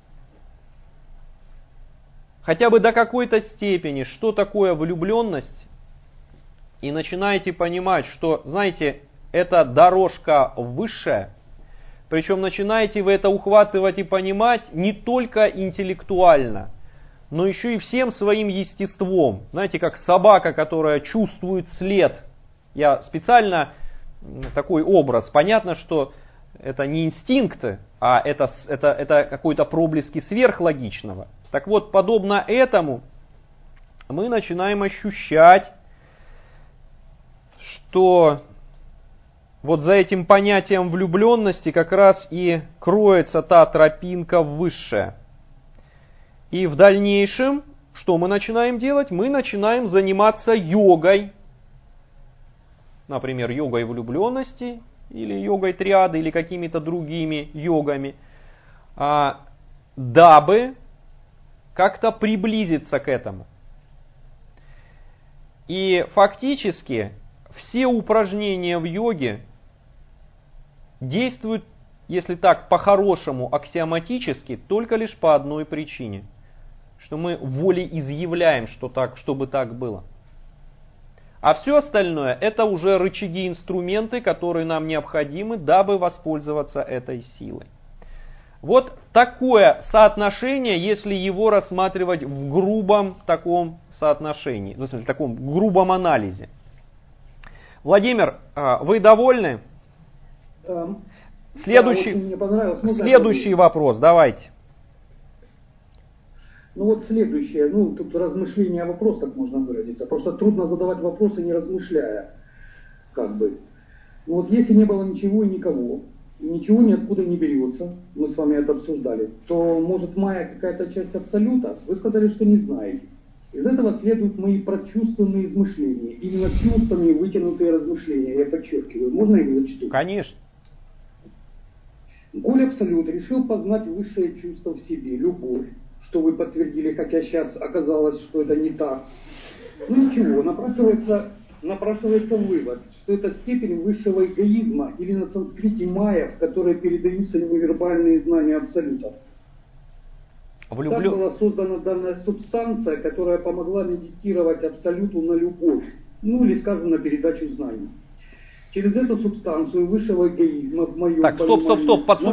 хотя бы до какой-то степени, что такое влюбленность, и начинаете понимать, что, знаете, это дорожка высшая, причем начинаете вы это ухватывать и понимать не только интеллектуально, но еще и всем своим естеством. Знаете, как собака, которая чувствует след. Я специально такой образ. Понятно, что это не инстинкты, а это какой-то проблески сверхлогичного. Так вот, подобно этому, мы начинаем ощущать, что вот за этим понятием влюбленности как раз и кроется та тропинка высшая. И в дальнейшем, что мы начинаем делать? Мы начинаем заниматься йогой. Например, йогой влюбленности, или йогой триады, или какими-то другими йогами, дабы как-то приблизиться к этому. И фактически все упражнения в йоге действуют, если так по-хорошему, аксиоматически, только лишь по одной причине. Что мы волеизъявляем, чтобы так было. А все остальное это уже рычаги, инструменты, которые нам необходимы, дабы воспользоваться этой силой. Вот такое соотношение, если его рассматривать в грубом таком соотношении, в таком грубом анализе. Владимир, вы довольны? Следующий вопрос, давайте. Следующее, тут размышление, вопрос, так можно выразиться. Просто трудно задавать вопросы, не размышляя, если не было ничего и никого, и ничего ниоткуда не берется, мы с вами это обсуждали, то может майя какая-то часть Абсолюта? Вы сказали, что не знаете. Из этого следуют мои прочувственные измышления. Именно чувствами вытянутые размышления, я подчеркиваю. Можно я их зачту? Конечно. Коль Абсолют решил познать высшее чувство в себе, любовь, что вы подтвердили, хотя сейчас оказалось, что это не так. Ну ничего, напрашивается вывод, что это степень высшего эгоизма или на санскрите майя, в которой передаются невербальные знания Абсолюта. Так была создана данная субстанция, которая помогла медитировать Абсолюту на любовь, ну или, скажем, на передачу знаний. Через эту субстанцию высшего эгоизма в моем Так, стоп. Под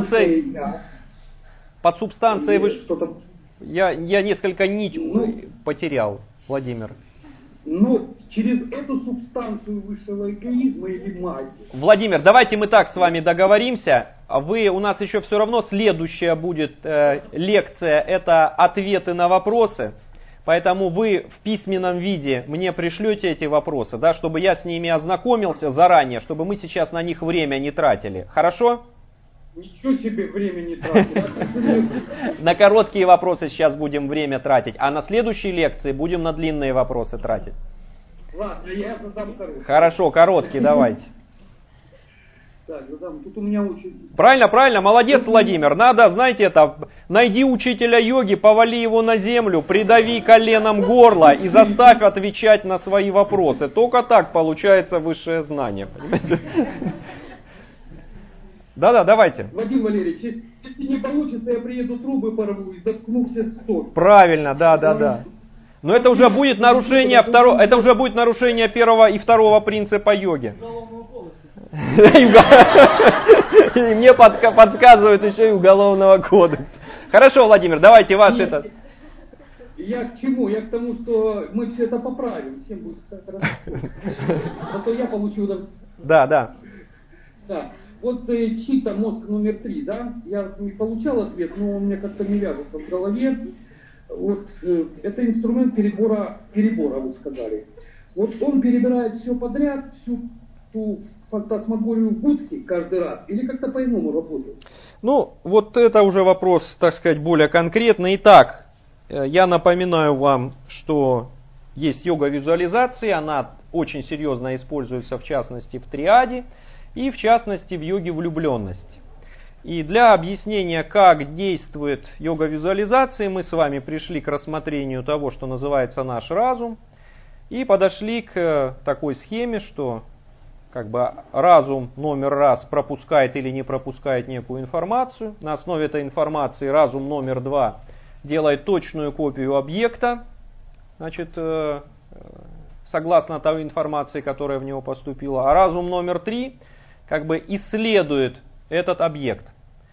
субстанцией вы... Я несколько нить потерял, Владимир. Ну, через эту субстанцию высшего эгоизма или магии. Владимир, давайте мы так с вами договоримся. У нас еще все равно следующая будет лекция, это ответы на вопросы. Поэтому вы в письменном виде мне пришлете эти вопросы, да, чтобы я с ними ознакомился заранее, чтобы мы сейчас на них время не тратили. Хорошо? Ничего себе время не тратить. На короткие вопросы сейчас будем время тратить, а на следующей лекции будем на длинные вопросы тратить. Ладно, я задам короткие. Хорошо, короткие давайте. Так, задам. Тут у меня очень... Правильно, молодец, Владимир. Надо, знаете, найди учителя йоги, повали его на землю, придави коленом горло и заставь отвечать на свои вопросы. Только так получается высшее знание. Да, давайте. Вадим Валерьевич, если не получится, я приеду, трубы порву и заткну все столь. Правильно, да. Но это уже будет нарушение первого и второго принципа йоги. Мне подсказывают еще и уголовного кодекса. Хорошо, Владимир, давайте ваш этот. Я к чему? Я к тому, что мы все это поправим. Всем будет хорошо. Зато я получу... Да. Да. Вот чьи-то мозг номер 3, да? Я не получал ответ, но он мне как-то не вяжется в голове. Вот это инструмент перебора, вы сказали. Вот он перебирает все подряд, всю ту фантасмагорию в будке каждый раз, или как-то по-иному работает? Ну, вот это уже вопрос, так сказать, более конкретный. Итак, я напоминаю вам, что есть йога визуализации, она очень серьезно используется в частности в триаде и в частности в йоге влюбленности. И для объяснения, как действует йога визуализации, мы с вами пришли к рассмотрению того, что называется наш разум, и подошли к такой схеме, что как бы разум номер раз пропускает или не пропускает некую информацию. На основе этой информации разум номер 2 делает точную копию объекта, значит, согласно той информации, которая в него поступила. А разум номер 3 как бы исследует этот объект.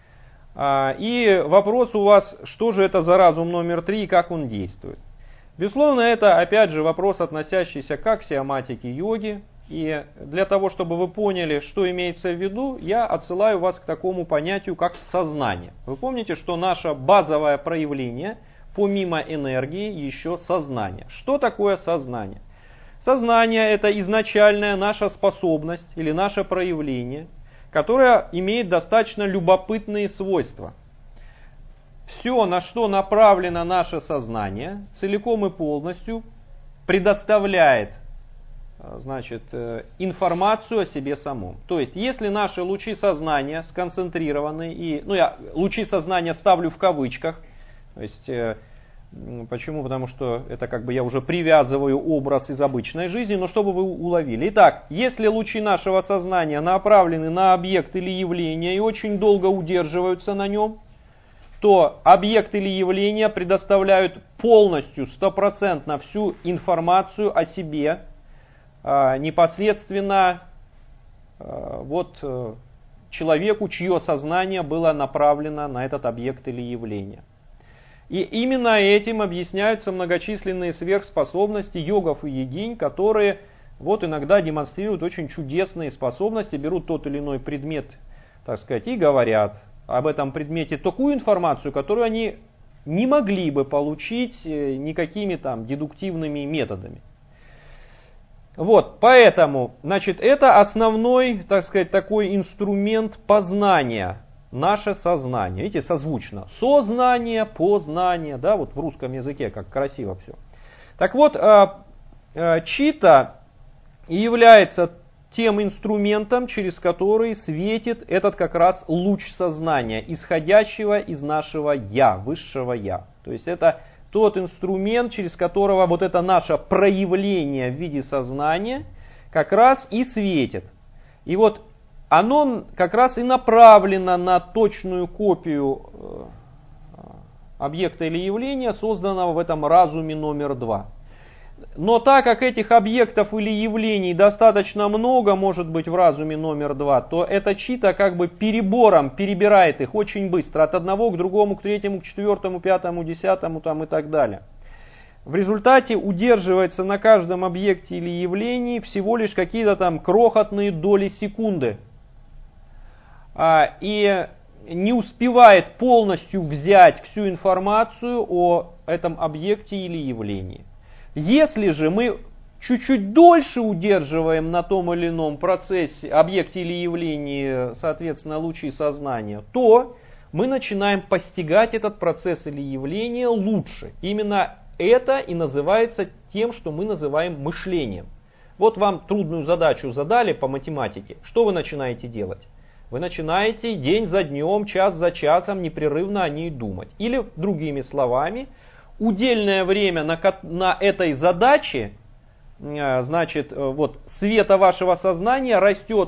И вопрос у вас, что же это за разум номер 3 и как он действует. Безусловно, это опять же вопрос, относящийся к аксиоматике йоги. И для того, чтобы вы поняли, что имеется в виду, я отсылаю вас к такому понятию, как сознание. Вы помните, что наше базовое проявление, помимо энергии, еще сознание. Что такое сознание? Сознание – это изначальная наша способность или наше проявление, которое имеет достаточно любопытные свойства. Все, на что направлено наше сознание, целиком и полностью предоставляет, значит, информацию о себе самом. То есть, если наши лучи сознания сконцентрированы, я лучи сознания ставлю в кавычках, то есть, почему? Потому что это как бы я уже привязываю образ из обычной жизни, но чтобы вы уловили. Итак, если лучи нашего сознания направлены на объект или явление и очень долго удерживаются на нем, то объект или явление предоставляют полностью, 100% всю информацию о себе, непосредственно человеку, чье сознание было направлено на этот объект или явление. И именно этим объясняются многочисленные сверхспособности йогов и йогинь, которые иногда демонстрируют очень чудесные способности, берут тот или иной предмет, так сказать, и говорят об этом предмете такую информацию, которую они не могли бы получить никакими там дедуктивными методами. Поэтому, значит, это основной, так сказать, такой инструмент познания, наше сознание. Видите, созвучно. Сознание, познание, да, в русском языке, как красиво все. Так вот, чита и является тем инструментом, через который светит этот как раз луч сознания, исходящего из нашего «я», высшего «я». То есть это тот инструмент, через которого вот это наше проявление в виде сознания как раз и светит. И вот оно как раз и направлено на точную копию объекта или явления, созданного в этом разуме номер 2. Но так как этих объектов или явлений достаточно много, может быть, в разуме номер 2, то эта чита как бы перебором перебирает их очень быстро, от одного к другому, к третьему, к четвертому, пятому, десятому там, и так далее. В результате удерживается на каждом объекте или явлении всего лишь какие-то там крохотные доли секунды. И не успевает полностью взять всю информацию о этом объекте или явлении. Если же мы чуть-чуть дольше удерживаем на том или ином процессе, объекте или явлении, соответственно, лучи сознания, то мы начинаем постигать этот процесс или явление лучше. Именно это и называется тем, что мы называем мышлением. Вот вам трудную задачу задали по математике. Что вы начинаете делать? Вы начинаете день за днем, час за часом непрерывно о ней думать. Или, другими словами, удельное время на этой задаче, значит, вот света вашего сознания растет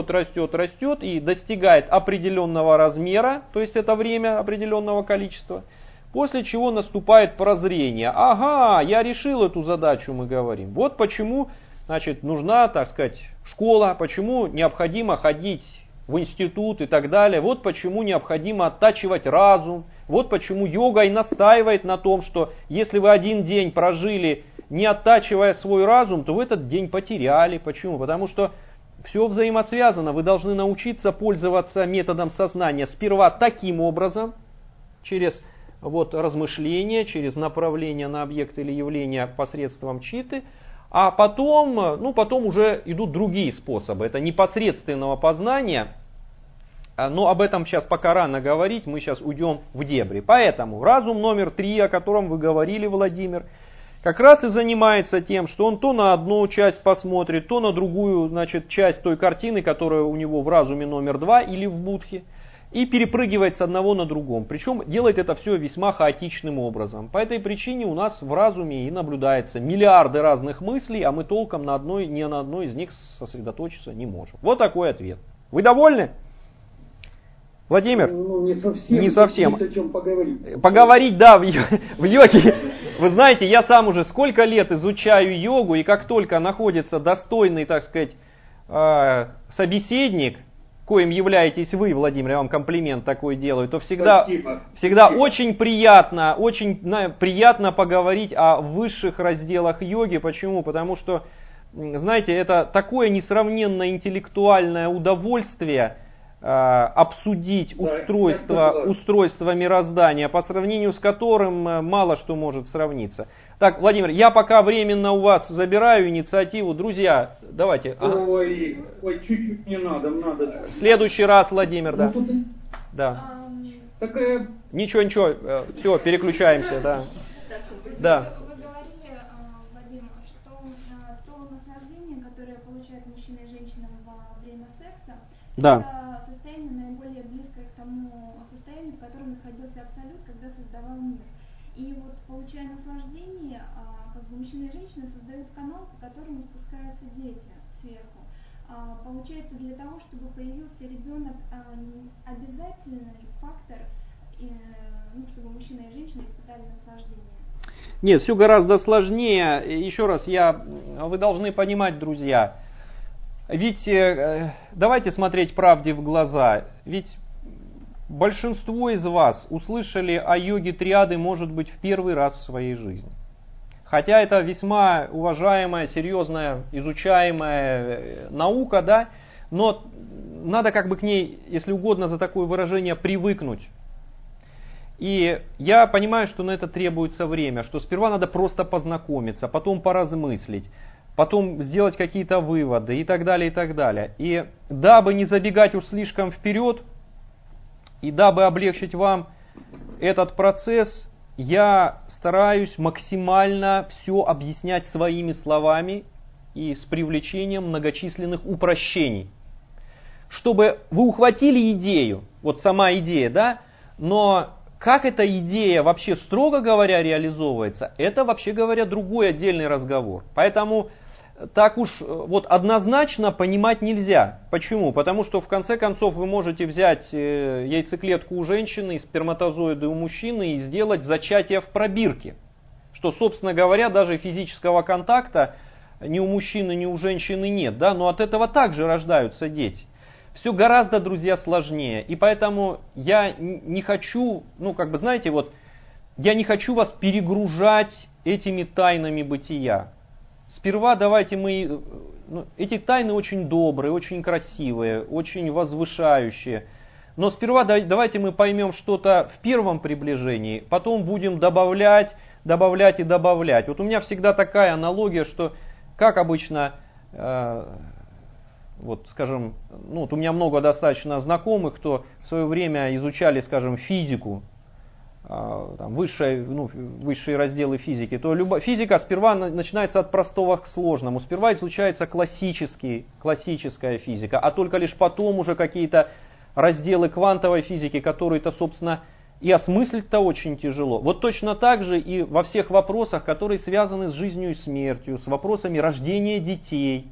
и достигает определенного размера, то есть это время определенного количества, после чего наступает прозрение. Ага, я решил эту задачу, мы говорим. Вот почему, значит, нужна, так сказать, школа, почему необходимо ходить в институт и так далее. Вот почему необходимо оттачивать разум. Вот почему йога и настаивает на том, что если вы один день прожили, не оттачивая свой разум, то вы этот день потеряли. Почему? Потому что все взаимосвязано. Вы должны научиться пользоваться методом сознания сперва таким образом, через вот размышления, через направление на объект или явление посредством читы, а потом уже идут другие способы. Это непосредственного познания, но об этом сейчас пока рано говорить, мы сейчас уйдем в дебри. Поэтому разум номер 3, о котором вы говорили, Владимир, как раз и занимается тем, что он то на одну часть посмотрит, то на другую, значит, часть той картины, которая у него в разуме номер 2 или в будхе, и перепрыгивает с одного на другом. Причем делает это все весьма хаотичным образом. По этой причине у нас в разуме и наблюдается миллиарды разных мыслей, а мы толком ни на одной из них сосредоточиться не можем. Вот такой ответ. Вы довольны? Владимир? Ну, не совсем. Не совсем. Есть о чем поговорить. Поговорить, да, в йоге. Вы знаете, я сам уже сколько лет изучаю йогу, и как только находится достойный, так сказать, собеседник, коим являетесь вы, Владимир, я вам комплимент такой делаю, то всегда очень приятно поговорить о высших разделах йоги. Почему? Потому что, знаете, это такое несравненное интеллектуальное удовольствие обсудить устройство мироздания, по сравнению с которым мало что может сравниться. Так, Владимир, я пока временно у вас забираю инициативу. Друзья, давайте. Ой, чуть-чуть не надо. В следующий раз, Владимир, да. Да. Такая... Ничего, все, переключаемся, да. Да. Вы говорили, Вадим, что то наслаждение, которое получают мужчина и женщина во время секса, да, это состояние наиболее близкое к тому состоянию, в котором находился Абсолют, когда создавал мир. И вот, получая наслаждение, как бы мужчина и женщина создают канал, по которому спускаются дети сверху. Получается, для того, чтобы появился ребенок, обязательный фактор, чтобы мужчина и женщина испытали наслаждение. Нет, все гораздо сложнее. Еще раз, вы должны понимать, друзья, ведь давайте смотреть правде в глаза. Ведь большинство из вас услышали о йоге триады, может быть, в первый раз в своей жизни. Хотя это весьма уважаемая, серьезная, изучаемая наука, да, но надо как бы к ней, если угодно за такое выражение, привыкнуть. И я понимаю, что на это требуется время, что сперва надо просто познакомиться, потом поразмыслить, потом сделать какие-то выводы и так далее, и так далее. И дабы не забегать уж слишком вперед, и дабы облегчить вам этот процесс, я стараюсь максимально все объяснять своими словами и с привлечением многочисленных упрощений. Чтобы вы ухватили идею, вот сама идея, да, но как эта идея вообще, строго говоря, реализовывается, это, вообще говоря, другой отдельный разговор. Поэтому так уж вот однозначно понимать нельзя. Почему? Потому что в конце концов вы можете взять яйцеклетку у женщины и сперматозоиды у мужчины и сделать зачатие в пробирке. Что, собственно говоря, даже физического контакта ни у мужчины, ни у женщины нет. Да? Но от этого также рождаются дети. Все гораздо, друзья, сложнее. И поэтому я не хочу, знаете, вот, я не хочу вас перегружать этими тайнами бытия. Сперва давайте эти тайны очень добрые, очень красивые, очень возвышающие. Но сперва давайте мы поймем что-то в первом приближении, потом будем добавлять и добавлять. Вот у меня всегда такая аналогия, что, как обычно, у меня много достаточно знакомых, кто в свое время изучали, скажем, физику, высшие разделы физики, то физика сперва начинается от простого к сложному. Сперва изучается классическая физика, а только лишь потом уже какие-то разделы квантовой физики, которые-то, собственно, и осмыслить-то очень тяжело. Вот точно так же и во всех вопросах, которые связаны с жизнью и смертью, с вопросами рождения детей.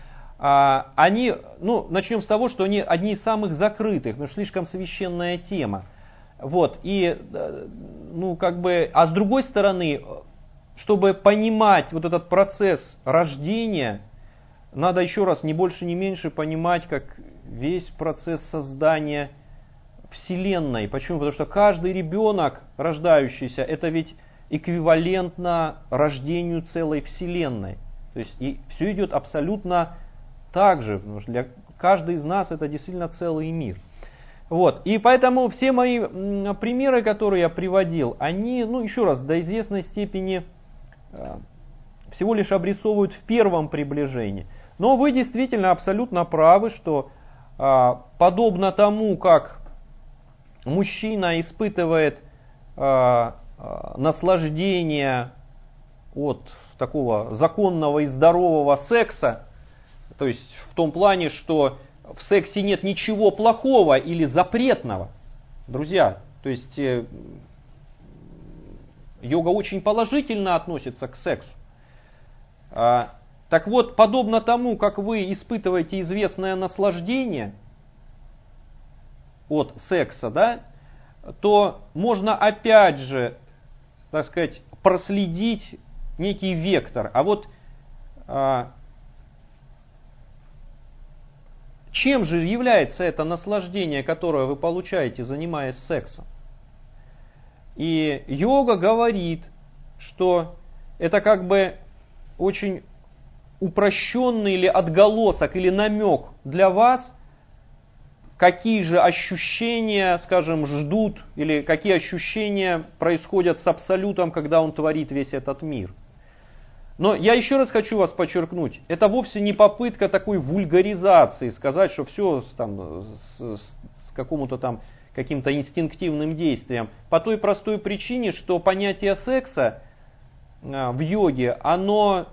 Начнем с того, что они одни из самых закрытых, потому что слишком священная тема. Вот, а с другой стороны, чтобы понимать вот этот процесс рождения, надо еще раз, не больше, не меньше понимать, как весь процесс создания Вселенной. Почему? Потому что каждый ребенок, рождающийся, это ведь эквивалентно рождению целой Вселенной. То есть и все идет абсолютно так же, потому что для каждого из нас это действительно целый мир. Вот. И поэтому все мои примеры, которые я приводил, они, еще раз, до известной степени всего лишь обрисовывают в первом приближении. Но вы действительно абсолютно правы, что подобно тому, как мужчина испытывает наслаждение от такого законного и здорового секса, то есть в том плане, что в сексе нет ничего плохого или запретного. Друзья, то есть йога очень положительно относится к сексу. Так вот, подобно тому, как вы испытываете известное наслаждение от секса, да, то можно опять же, так сказать, проследить некий вектор. А вот чем же является это наслаждение, которое вы получаете, занимаясь сексом? И йога говорит, что это как бы очень упрощенный или отголосок, или намек для вас, какие же ощущения, скажем, ждут, или какие ощущения происходят с Абсолютом, когда он творит весь этот мир. Но я еще раз хочу вас подчеркнуть, это вовсе не попытка такой вульгаризации, сказать, что все с каким-то инстинктивным действием. По той простой причине, что понятие секса в йоге, оно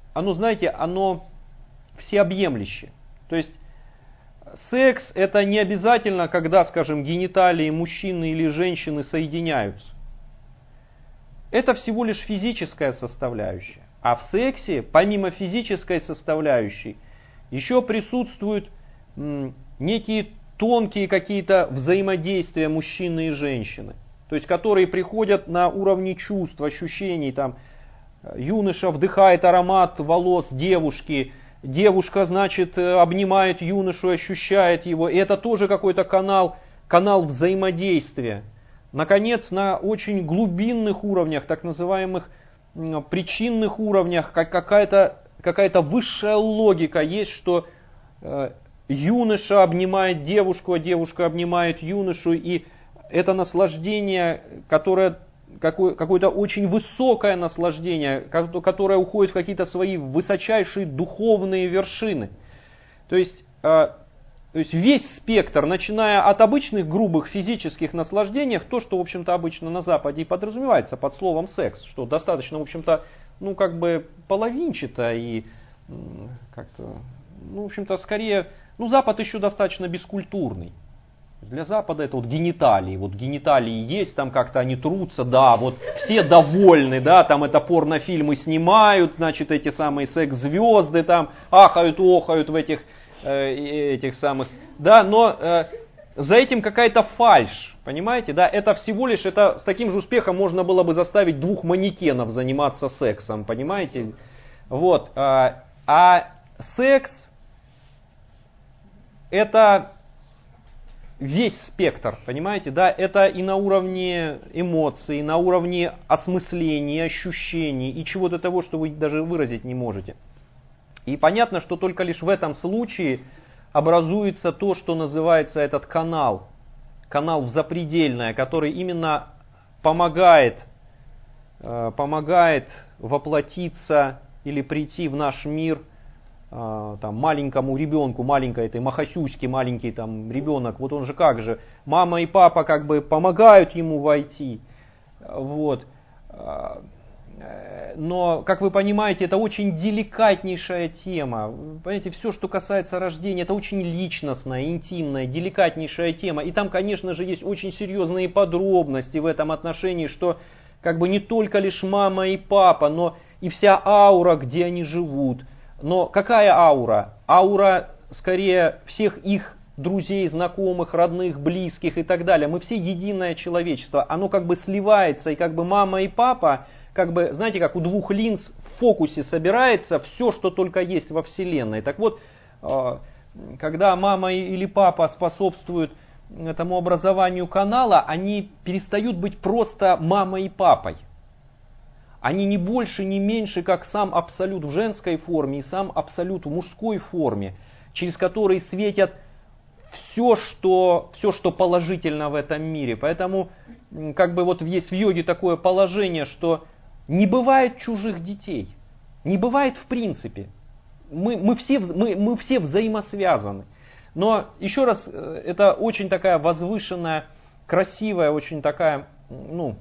всеобъемлющее. То есть секс это не обязательно, когда, скажем, гениталии мужчины или женщины соединяются. Это всего лишь физическая составляющая. А в сексе, помимо физической составляющей, еще присутствуют некие тонкие какие-то взаимодействия мужчины и женщины. То есть, которые приходят на уровне чувств, ощущений. Там, юноша вдыхает аромат волос девушки, девушка, значит, обнимает юношу, ощущает его. И это тоже какой-то канал взаимодействия. Наконец, на очень глубинных уровнях, так называемых причинных уровнях, какая-то высшая логика есть, что юноша обнимает девушку, а девушка обнимает юношу, и это наслаждение, какое-то очень высокое наслаждение, которое уходит в какие-то свои высочайшие духовные вершины. То есть То есть весь спектр, начиная от обычных грубых физических наслаждений, то, что, в общем-то, обычно на Западе и подразумевается под словом секс, что достаточно, в общем-то, ну, как бы половинчато и как-то, ну, в общем-то, скорее, ну, Запад еще достаточно бескультурный. Для Запада это вот гениталии. Вот гениталии есть, там как-то они трутся, да, вот все довольны, да, там это порнофильмы снимают, значит, эти самые секс-звезды там ахают, охают в этих самых, да, но за этим какая-то фальшь, понимаете, да, это всего лишь, это с таким же успехом можно было бы заставить 2 манекенов заниматься сексом, понимаете, вот, а секс это весь спектр, понимаете, да, это и на уровне эмоций, на уровне осмысления, ощущений и чего-то того, что вы даже выразить не можете. И понятно, что только лишь в этом случае образуется то, что называется этот канал в запредельное, который именно помогает воплотиться или прийти в наш мир там, маленькому ребенку, маленькой этой махасюське, маленький там ребенок, вот он же как же, мама и папа как бы помогают ему войти, вот. Но, как вы понимаете, это очень деликатнейшая тема. Понимаете, все, что касается рождения, это очень личностная, интимная, деликатнейшая тема. И там, конечно же, есть очень серьезные подробности в этом отношении, что как бы не только лишь мама и папа, но и вся аура, где они живут. Но какая аура? Аура, скорее, всех их друзей, знакомых, родных, близких и так далее. Мы все единое человечество. Оно как бы сливается, и как бы мама и папа, как бы, знаете, как у 2 линз в фокусе собирается все, что только есть во Вселенной. Так вот, когда мама или папа способствуют этому образованию канала, они перестают быть просто мамой и папой. Они не больше, не меньше, как сам абсолют в женской форме и сам абсолют в мужской форме, через который светят все, что положительно в этом мире. Поэтому, как бы вот есть в йоге такое положение, что не бывает чужих детей. Не бывает в принципе. Мы все взаимосвязаны. Но еще раз, это очень такая возвышенная, красивая, очень такая, ну,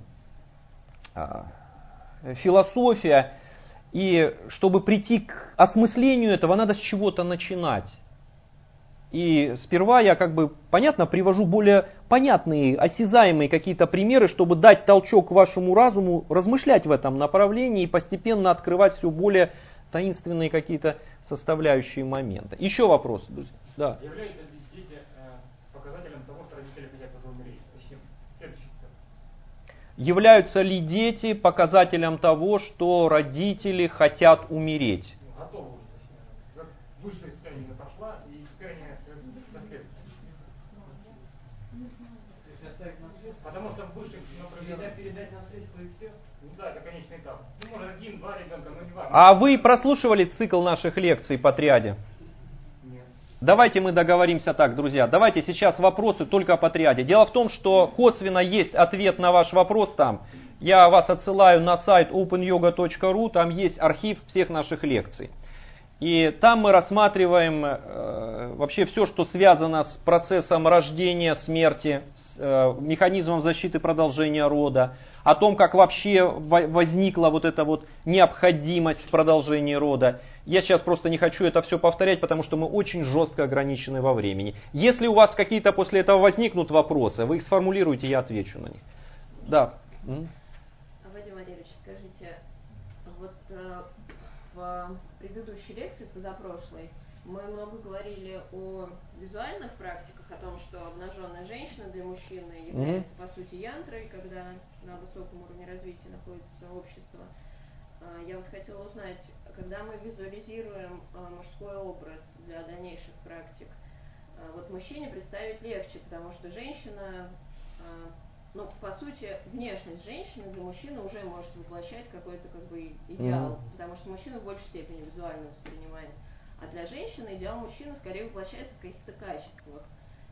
философия. И чтобы прийти к осмыслению этого, надо с чего-то начинать. И сперва я как бы, понятно, привожу более понятные, осязаемые какие-то примеры, чтобы дать толчок вашему разуму размышлять в этом направлении и постепенно открывать все более таинственные какие-то составляющие моменты. Еще вопрос? Да. Являются ли дети показателем того, что родители хотят уже умереть? Точнее, следующий вопрос. Являются ли дети показателем того, что родители хотят умереть? Готовы уже, точнее. Высшее состояние пошла, и теперь они наследуют. Потому что высших, например, передать наследство и все. Ну да, это конечный этап. Ну, может, 1-2 ребенка, но не важно. А вы прослушивали цикл наших лекций по триаде? Нет. Давайте мы договоримся так, друзья. Давайте сейчас вопросы только по триаде. Дело в том, что косвенно есть ответ на ваш вопрос там. Я вас отсылаю на сайт openyoga.ru, там есть архив всех наших лекций. И там мы рассматриваем вообще все, что связано с процессом рождения, смерти, с механизмом защиты продолжения рода, о том, как вообще возникла вот эта вот необходимость в продолжении рода. Я сейчас просто не хочу это все повторять, потому что мы очень жестко ограничены во времени. Если у вас какие-то после этого возникнут вопросы, вы их сформулируете, я отвечу на них. Да. Вадим Валерьевич, скажите, вот в предыдущей лекции, позапрошлой, мы много говорили о визуальных практиках, о том, что обнаженная женщина для мужчины является, по сути, янтрой, когда на высоком уровне развития находится общество. Я вот хотела узнать, когда мы визуализируем мужской образ для дальнейших практик, вот мужчине представить легче, потому что женщина, ну, по сути, внешность женщины для мужчины уже может воплощать какой-то как бы идеал, потому что мужчина в большей степени визуально воспринимает. А для женщины идеал мужчины скорее воплощается в каких-то качествах.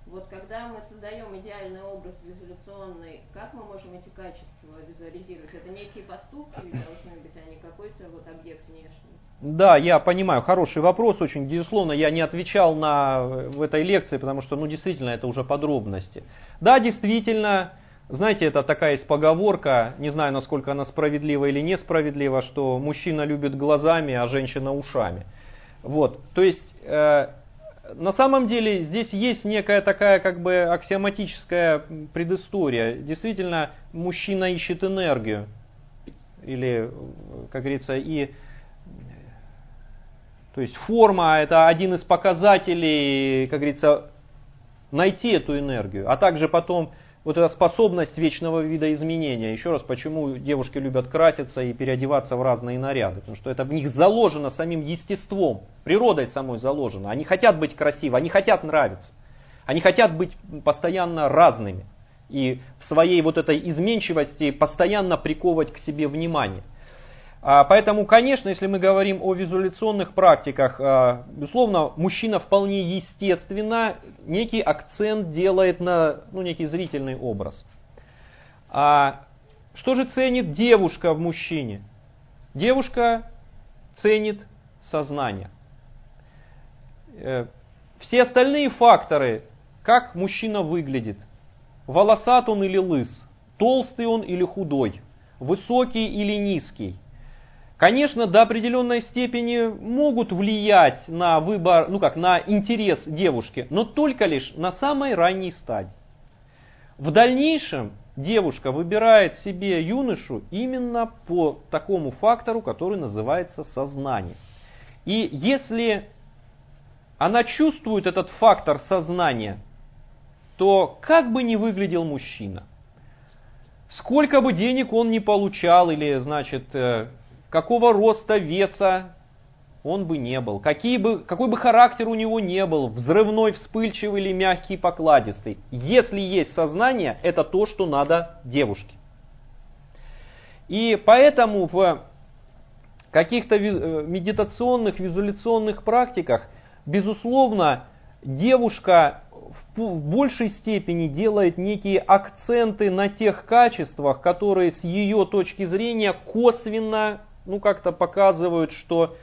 Вот когда мы создаем идеальный образ визуляционный, как мы можем эти качества визуализировать? Это некие поступки или должны быть, а не какой-то вот объект внешний? Да, я понимаю, хороший вопрос, очень, безусловно, я не отвечал в этой лекции, потому что, действительно, это уже подробности. Да, действительно, знаете, это такая есть поговорка, не знаю, насколько она справедлива или несправедлива, что мужчина любит глазами, а женщина ушами. Вот, то есть, на самом деле, здесь есть некая такая, как бы, аксиоматическая предыстория. Действительно, мужчина ищет энергию, или, как говорится, то есть форма — это один из показателей, как говорится, найти эту энергию, а также потом вот эта способность вечного видоизменения. Еще раз, почему девушки любят краситься и переодеваться в разные наряды, потому что это в них заложено самим естеством, природой самой заложено. Они хотят быть красивы, они хотят нравиться, они хотят быть постоянно разными и в своей вот этой изменчивости постоянно приковывать к себе внимание. Поэтому, конечно, если мы говорим о визуляционных практиках, безусловно, мужчина вполне естественно некий акцент делает на некий зрительный образ. Что же ценит девушка в мужчине? Девушка ценит сознание. Все остальные факторы, как мужчина выглядит, волосат он или лыс, толстый он или худой, высокий или низкий, конечно, до определенной степени могут влиять на выбор, на интерес девушки, но только лишь на самой ранней стадии. В дальнейшем девушка выбирает себе юношу именно по такому фактору, который называется сознание. И если она чувствует этот фактор сознания, то как бы ни выглядел мужчина, сколько бы денег он ни получал, или, какого роста, веса он бы не был, какой бы характер у него не был, взрывной, вспыльчивый или мягкий, покладистый. Если есть сознание, это то, что надо девушке. И поэтому в каких-то медитационных, визуляционных практиках, безусловно, девушка в большей степени делает некие акценты на тех качествах, которые с ее точки зрения косвенно как-то показывают, что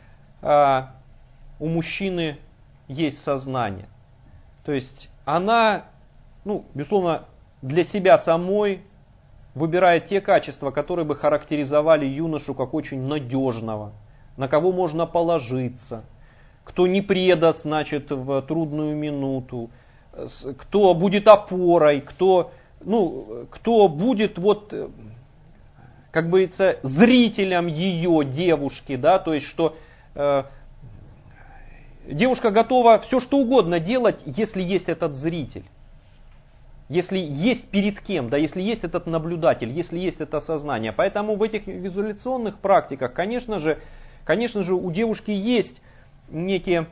у мужчины есть сознание. То есть она, безусловно, для себя самой выбирает те качества, которые бы характеризовали юношу как очень надежного, на кого можно положиться, кто не предаст, в трудную минуту, кто будет опорой, кто будет как говорится, зрителем ее девушки, да, то есть что девушка готова все что угодно делать, если есть этот зритель, если есть перед кем, да, если есть этот наблюдатель, если есть это сознание. Поэтому в этих визуляционных практиках, конечно же, у девушки есть некие,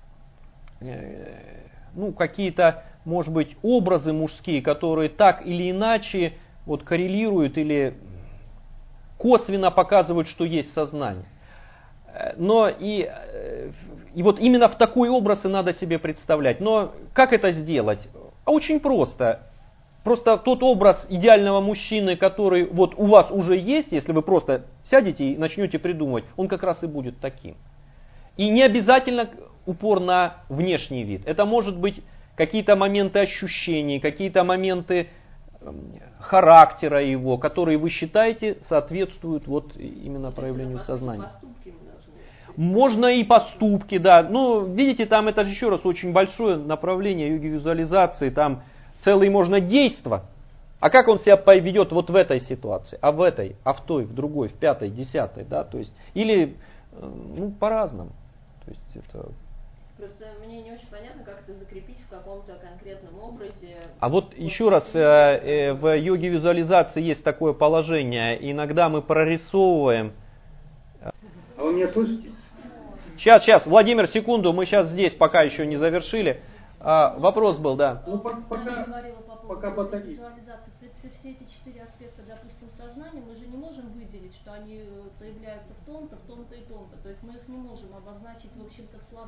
какие-то, может быть, образы мужские, которые так или иначе коррелируют или косвенно показывают, что есть сознание. Но и вот именно в такой образ и надо себе представлять. Но как это сделать? Очень просто. Просто тот образ идеального мужчины, который у вас уже есть, если вы просто сядете и начнете придумывать, он как раз и будет таким. И не обязательно упор на внешний вид. Это может быть какие-то моменты ощущений, какие-то моменты характера его, которые вы считаете соответствуют именно проявлению сознания. Можно и поступки, да. Видите, там это же еще раз очень большое направление йоги-визуализации, там целые можно действа. А как он себя поведет в этой ситуации, а в этой, а в той, в другой, в пятой, десятой, да, то есть, или, по-разному. То есть это... Просто мне не очень понятно, как это закрепить в каком-то конкретном образе. А еще раз, в йоге визуализации есть такое положение. Иногда мы прорисовываем. А вы меня слышите? Сейчас, Владимир, секунду, мы сейчас здесь, пока еще не завершили. Вопрос был, да. Пока батарея. Все эти 4 аспекта, допустим, сознания, мы же не можем выделить, что они проявляются в том-то и том-то. То есть мы их не можем обозначить, в общем-то, слова.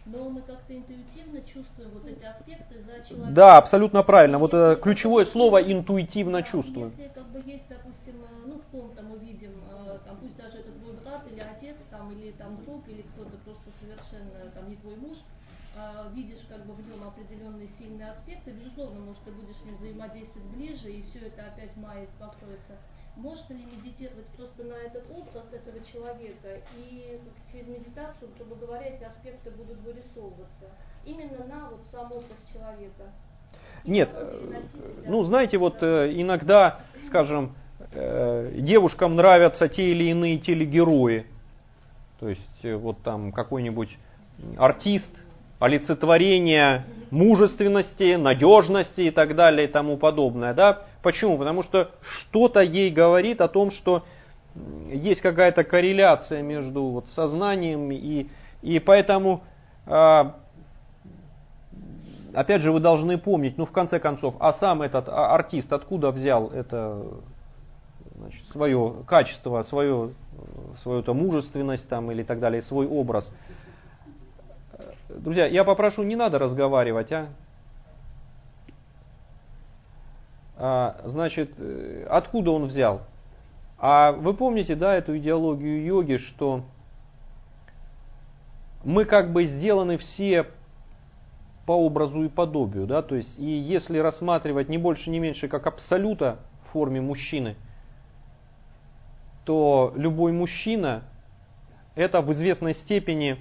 но мы как-то интуитивно чувствуем вот эти аспекты за человека. Да, абсолютно правильно. Вот ключевое слово интуитивно чувствую. Если как бы есть, допустим, ну в ком-то мы видим, там, пусть даже это твой брат или отец, там, или там друг, или кто-то просто совершенно там не твой муж, видишь как бы в нем определенные сильные аспекты, безусловно, может, ты будешь с ним взаимодействовать ближе, и все это опять мает построиться. Можно ли медитировать просто на этот образ этого человека, и через медитацию, грубо говоря, эти аспекты будут вырисовываться именно на вот сам образ человека? Нет, ну знаете, вот иногда, скажем, девушкам нравятся те или иные телегерои, то есть вот там какой-нибудь артист, олицетворение мужественности, надежности и так далее и тому подобное. Да? Почему? Потому что что-то ей говорит о том, что есть какая-то корреляция между вот сознанием и поэтому, опять же, вы должны помнить, ну в конце концов, а сам этот артист откуда взял это, значит, свое качество, свою-то мужественность там, или так далее, свой образ. Друзья, я попрошу, не надо разговаривать, Значит, откуда он взял? А вы помните, да, эту идеологию йоги, что мы как бы сделаны все по образу и подобию, да, то есть, и если рассматривать не больше, не меньше, как абсолюта в форме мужчины, то любой мужчина это в известной степени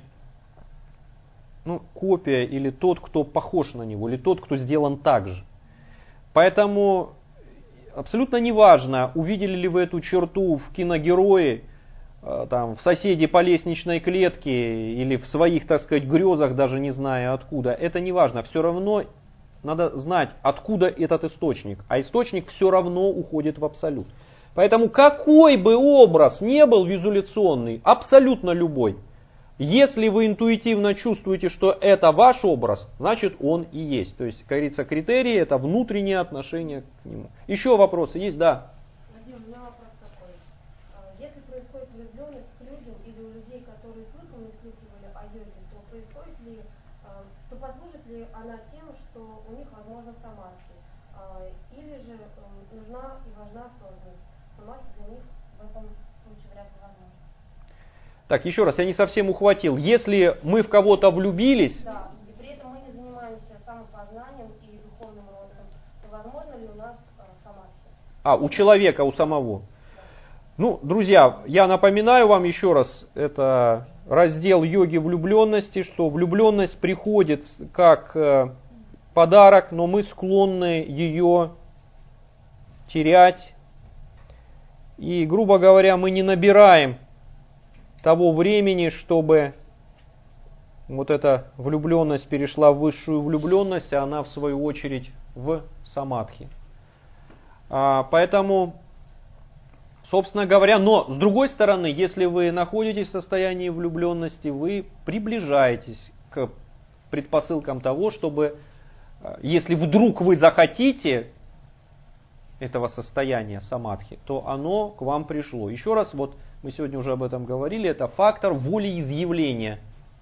копия или тот, кто похож на него, или тот, кто сделан так же. Поэтому абсолютно неважно, увидели ли вы эту черту в киногерое, там, в соседе по лестничной клетке или в своих, так сказать, грезах, даже не зная откуда. Это не важно. Все равно надо знать, откуда этот источник. А источник все равно уходит в абсолют. Поэтому какой бы образ не был визуляционный, абсолютно любой, если вы интуитивно чувствуете, что это ваш образ, значит он и есть. То есть, как говорится, критерии это внутреннее отношение к нему. Еще вопросы есть? Да. Вадим, у меня вопрос такой. Если происходит влюбленность к людям или у людей, которые слыхом не слыхивали о йоге, то происходит ли, то послужит ли она тем, что у них возможно самадхи? Или же нужна и важна осознанность? Самадхи для них в этом случае вряд ли возможно. Так, еще раз, я не совсем ухватил. Если мы в кого-то влюбились... Да, и при этом мы не занимаемся самопознанием и духовным ростом, то возможно ли у нас самадхи? У человека, у самого. Ну, друзья, я напоминаю вам еще раз, это раздел йоги влюбленности, что влюбленность приходит как подарок, но мы склонны ее терять. И, грубо говоря, мы не набираем того времени, чтобы вот эта влюбленность перешла в высшую влюбленность, а она в свою очередь в самадхи. Поэтому, собственно говоря, но с другой стороны, если вы находитесь в состоянии влюбленности, вы приближаетесь к предпосылкам того, чтобы, если вдруг вы захотите этого состояния самадхи, то оно к вам пришло. Еще раз, вот мы сегодня уже об этом говорили, это фактор волеизъявления.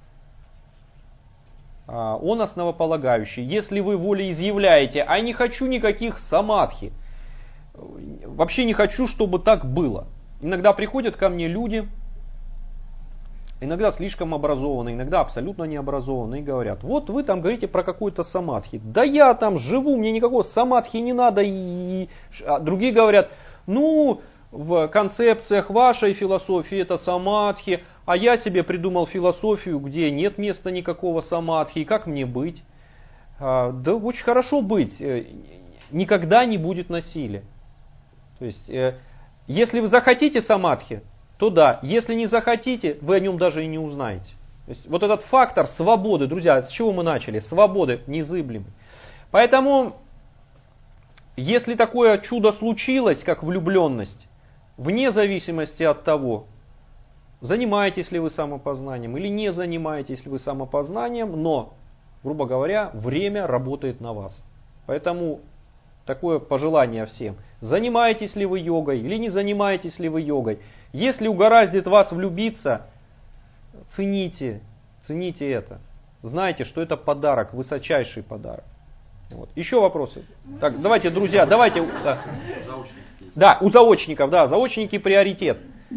Он основополагающий. Если вы волеизъявляете, а не хочу никаких самадхи, вообще не хочу, чтобы так было. Иногда приходят ко мне люди, иногда слишком образованные, иногда абсолютно необразованные, и говорят, вот вы там говорите про какой-то самадхи. Да я там живу, мне никакого самадхи не надо. А другие говорят, в концепциях вашей философии это самадхи, а я себе придумал философию, где нет места никакого самадхи, и как мне быть? Да очень хорошо быть, никогда не будет насилия. То есть, если вы захотите самадхи, то да, если не захотите, вы о нем даже и не узнаете. То есть, вот этот фактор свободы, друзья, с чего мы начали? Свободы незыблемой. Поэтому, если такое чудо случилось, как влюбленность, вне зависимости от того, занимаетесь ли вы самопознанием или не занимаетесь ли вы самопознанием, но, грубо говоря, время работает на вас. Поэтому такое пожелание всем. Занимаетесь ли вы йогой или не занимаетесь ли вы йогой. Если угораздит вас влюбиться, цените это. знайте, что это подарок, высочайший подарок. Вот. Еще вопросы? Так, давайте, друзья, давайте. Да, да, у заочников, да, заочники приоритет.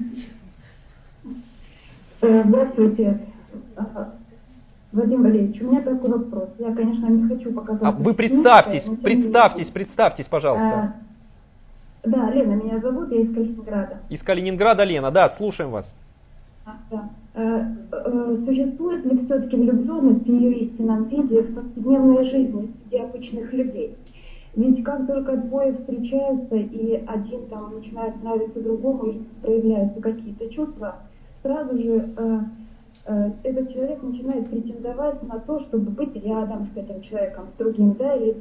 Здравствуйте, Владимир Валерьевич, у меня такой вопрос. Я, конечно, не хочу показать... Вы представьтесь, пожалуйста. Да, Лена меня зовут, я из Калининграда. Из Калининграда, Лена, да, слушаем вас. Да. Существует ли все-таки влюбленность в ее истинном виде в повседневной жизни среди обычных людей? Ведь как только двое встречаются, и один там начинает нравиться другому, и проявляются какие-то чувства, сразу же этот человек начинает претендовать на то, чтобы быть рядом с этим человеком, с другим, да, или...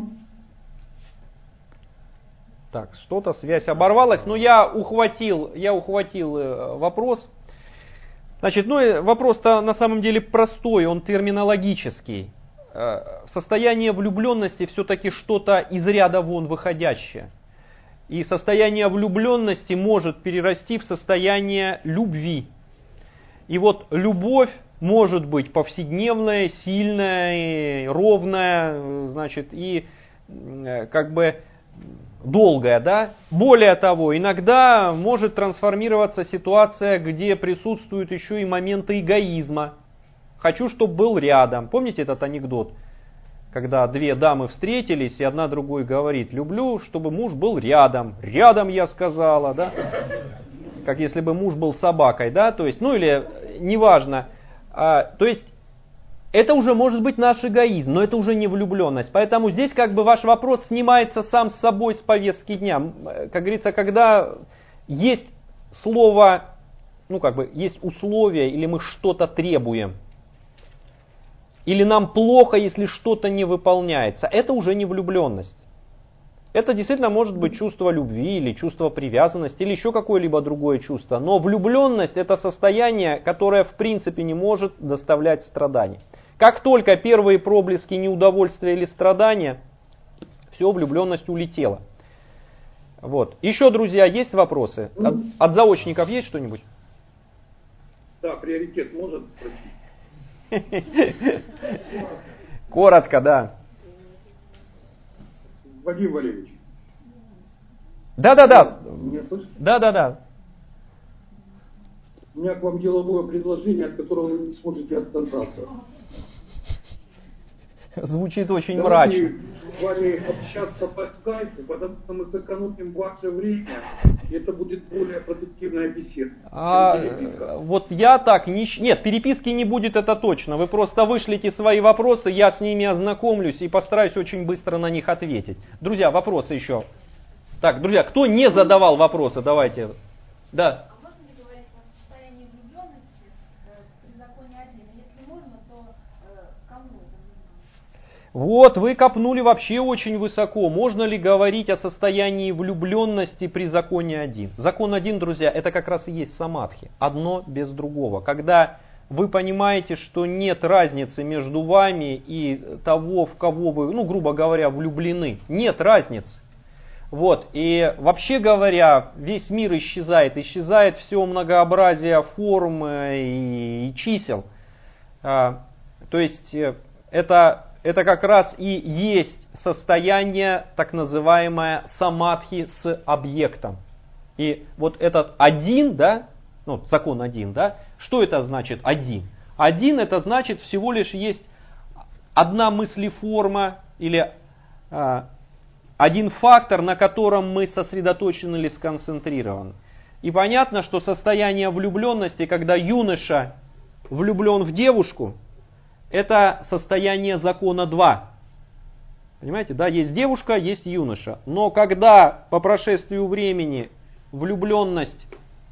Так, что-то связь оборвалась, но я ухватил вопрос. Значит, вопрос-то на самом деле простой, он терминологический. Состояние влюбленности все-таки что-то из ряда вон выходящее. И состояние влюбленности может перерасти в состояние любви. И вот любовь может быть повседневная, сильная, ровная, значит, и как бы долгая, да? Более того, иногда может трансформироваться ситуация, где присутствуют еще и моменты эгоизма. Хочу, чтобы был рядом. Помните этот анекдот? Когда две дамы встретились, и одна другой говорит: люблю, чтобы муж был рядом. Рядом, я сказала, да? Как если бы муж был собакой, да? То есть, или неважно. То есть, это уже может быть наш эгоизм, но это уже не влюбленность. Поэтому здесь как бы ваш вопрос снимается сам с собой с повестки дня. Как говорится, когда есть слово, есть условия, или мы что-то требуем, или нам плохо, если что-то не выполняется, это уже не влюбленность. Это действительно может быть чувство любви, или чувство привязанности, или еще какое-либо другое чувство. Но влюбленность — это состояние, которое в принципе не может доставлять страданий. Как только первые проблески неудовольствия или страдания, все, влюбленность улетела. Вот. Еще, друзья, есть вопросы? От заочников есть что-нибудь? Да, приоритет может спросить. Коротко, да. Вадим Валерьевич. Да. Меня слышите? Да. У меня к вам деловое предложение, от которого вы не сможете отказаться. Звучит очень мрачно. С вами общаться по скайпу, потому что мы сэкономим ваше время, и это будет более продуктивная беседа. Вот я так Нет, переписки не будет, это точно. Вы просто вышлите свои вопросы, я с ними ознакомлюсь и постараюсь очень быстро на них ответить. Друзья, вопросы еще. Так, друзья, кто не задавал вопросы, давайте. Да. А можно ли говорить о состоянии влюбленности при законе один? Если можно, то кому это нужно? Вот, вы копнули вообще очень высоко. Можно ли говорить о состоянии влюбленности при законе один? Закон один, друзья, это как раз и есть самадхи. Одно без другого. Когда вы понимаете, что нет разницы между вами и того, в кого вы, грубо говоря, влюблены. Нет разницы. Вот, и вообще говоря, весь мир исчезает все многообразие форм и чисел. То есть это как раз и есть состояние, так называемое самадхи с объектом. И вот этот один, да, закон один, да, что это значит один? Один это значит всего лишь есть одна мыслеформа или один фактор, на котором мы сосредоточены или сконцентрированы. И понятно, что состояние влюбленности, когда юноша влюблен в девушку, это состояние закона 2. Понимаете, да, есть девушка, есть юноша. Но когда по прошествию времени влюбленность,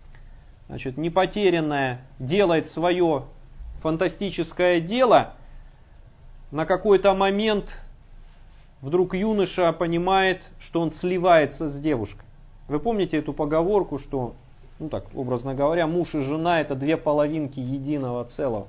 не потерянная, делает свое фантастическое дело, на какой-то момент вдруг юноша понимает, что он сливается с девушкой. Вы помните эту поговорку, что, образно говоря, муж и жена — это две половинки единого целого.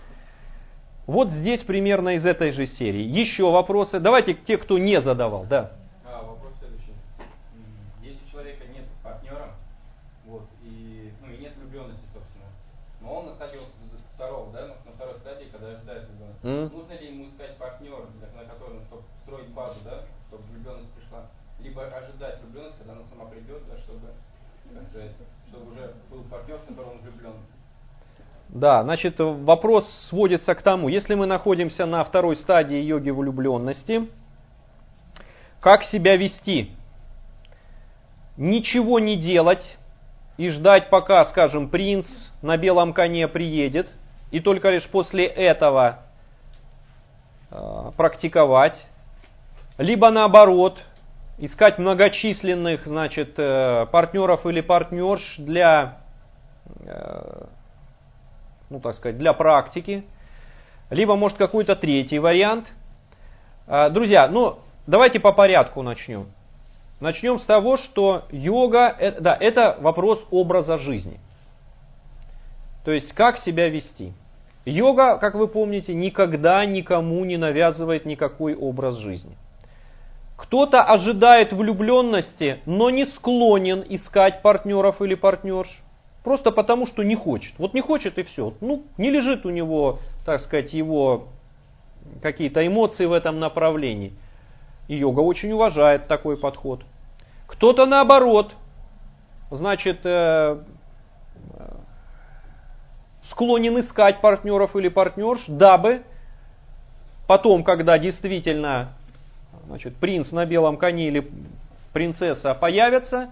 Вот здесь примерно из этой же серии. Еще вопросы? Давайте те, кто не задавал. Да. Вопрос следующий. Если у человека нет партнера, и нет влюбленности, собственно, но он на стадии второго, да, на второй стадии, когда когда ожидает влюбленность. Нужно ли ему искать партнера, на котором, чтобы строить базу, да, чтобы влюбленность пришла, либо ожидать влюбленность, когда она сама придет, да, чтобы, как сказать, чтобы уже был партнер, в котором он влюблен. Да, значит, вопрос сводится к тому, если мы находимся на второй стадии йоги влюбленности, как себя вести? Ничего не делать и ждать, пока, скажем, принц на белом коне приедет, и только лишь после этого практиковать. Либо наоборот, искать многочисленных, значит, партнеров или партнерш для, ну, так сказать, для практики. Либо, может, какой-то третий вариант. Друзья, ну, давайте по порядку начнем. Начнем с того, что йога, да, это вопрос образа жизни. То есть, как себя вести. Йога, как вы помните, никогда никому не навязывает никакой образ жизни. Кто-то ожидает влюбленности, но не склонен искать партнеров или партнерш. Просто потому, что не хочет. Вот не хочет и все. Ну, не лежит у него, так сказать, его какие-то эмоции в этом направлении. И йога очень уважает такой подход. Кто-то наоборот, значит, склонен искать партнеров или партнерш, дабы потом, когда действительно, значит, принц на белом коне или принцесса появятся,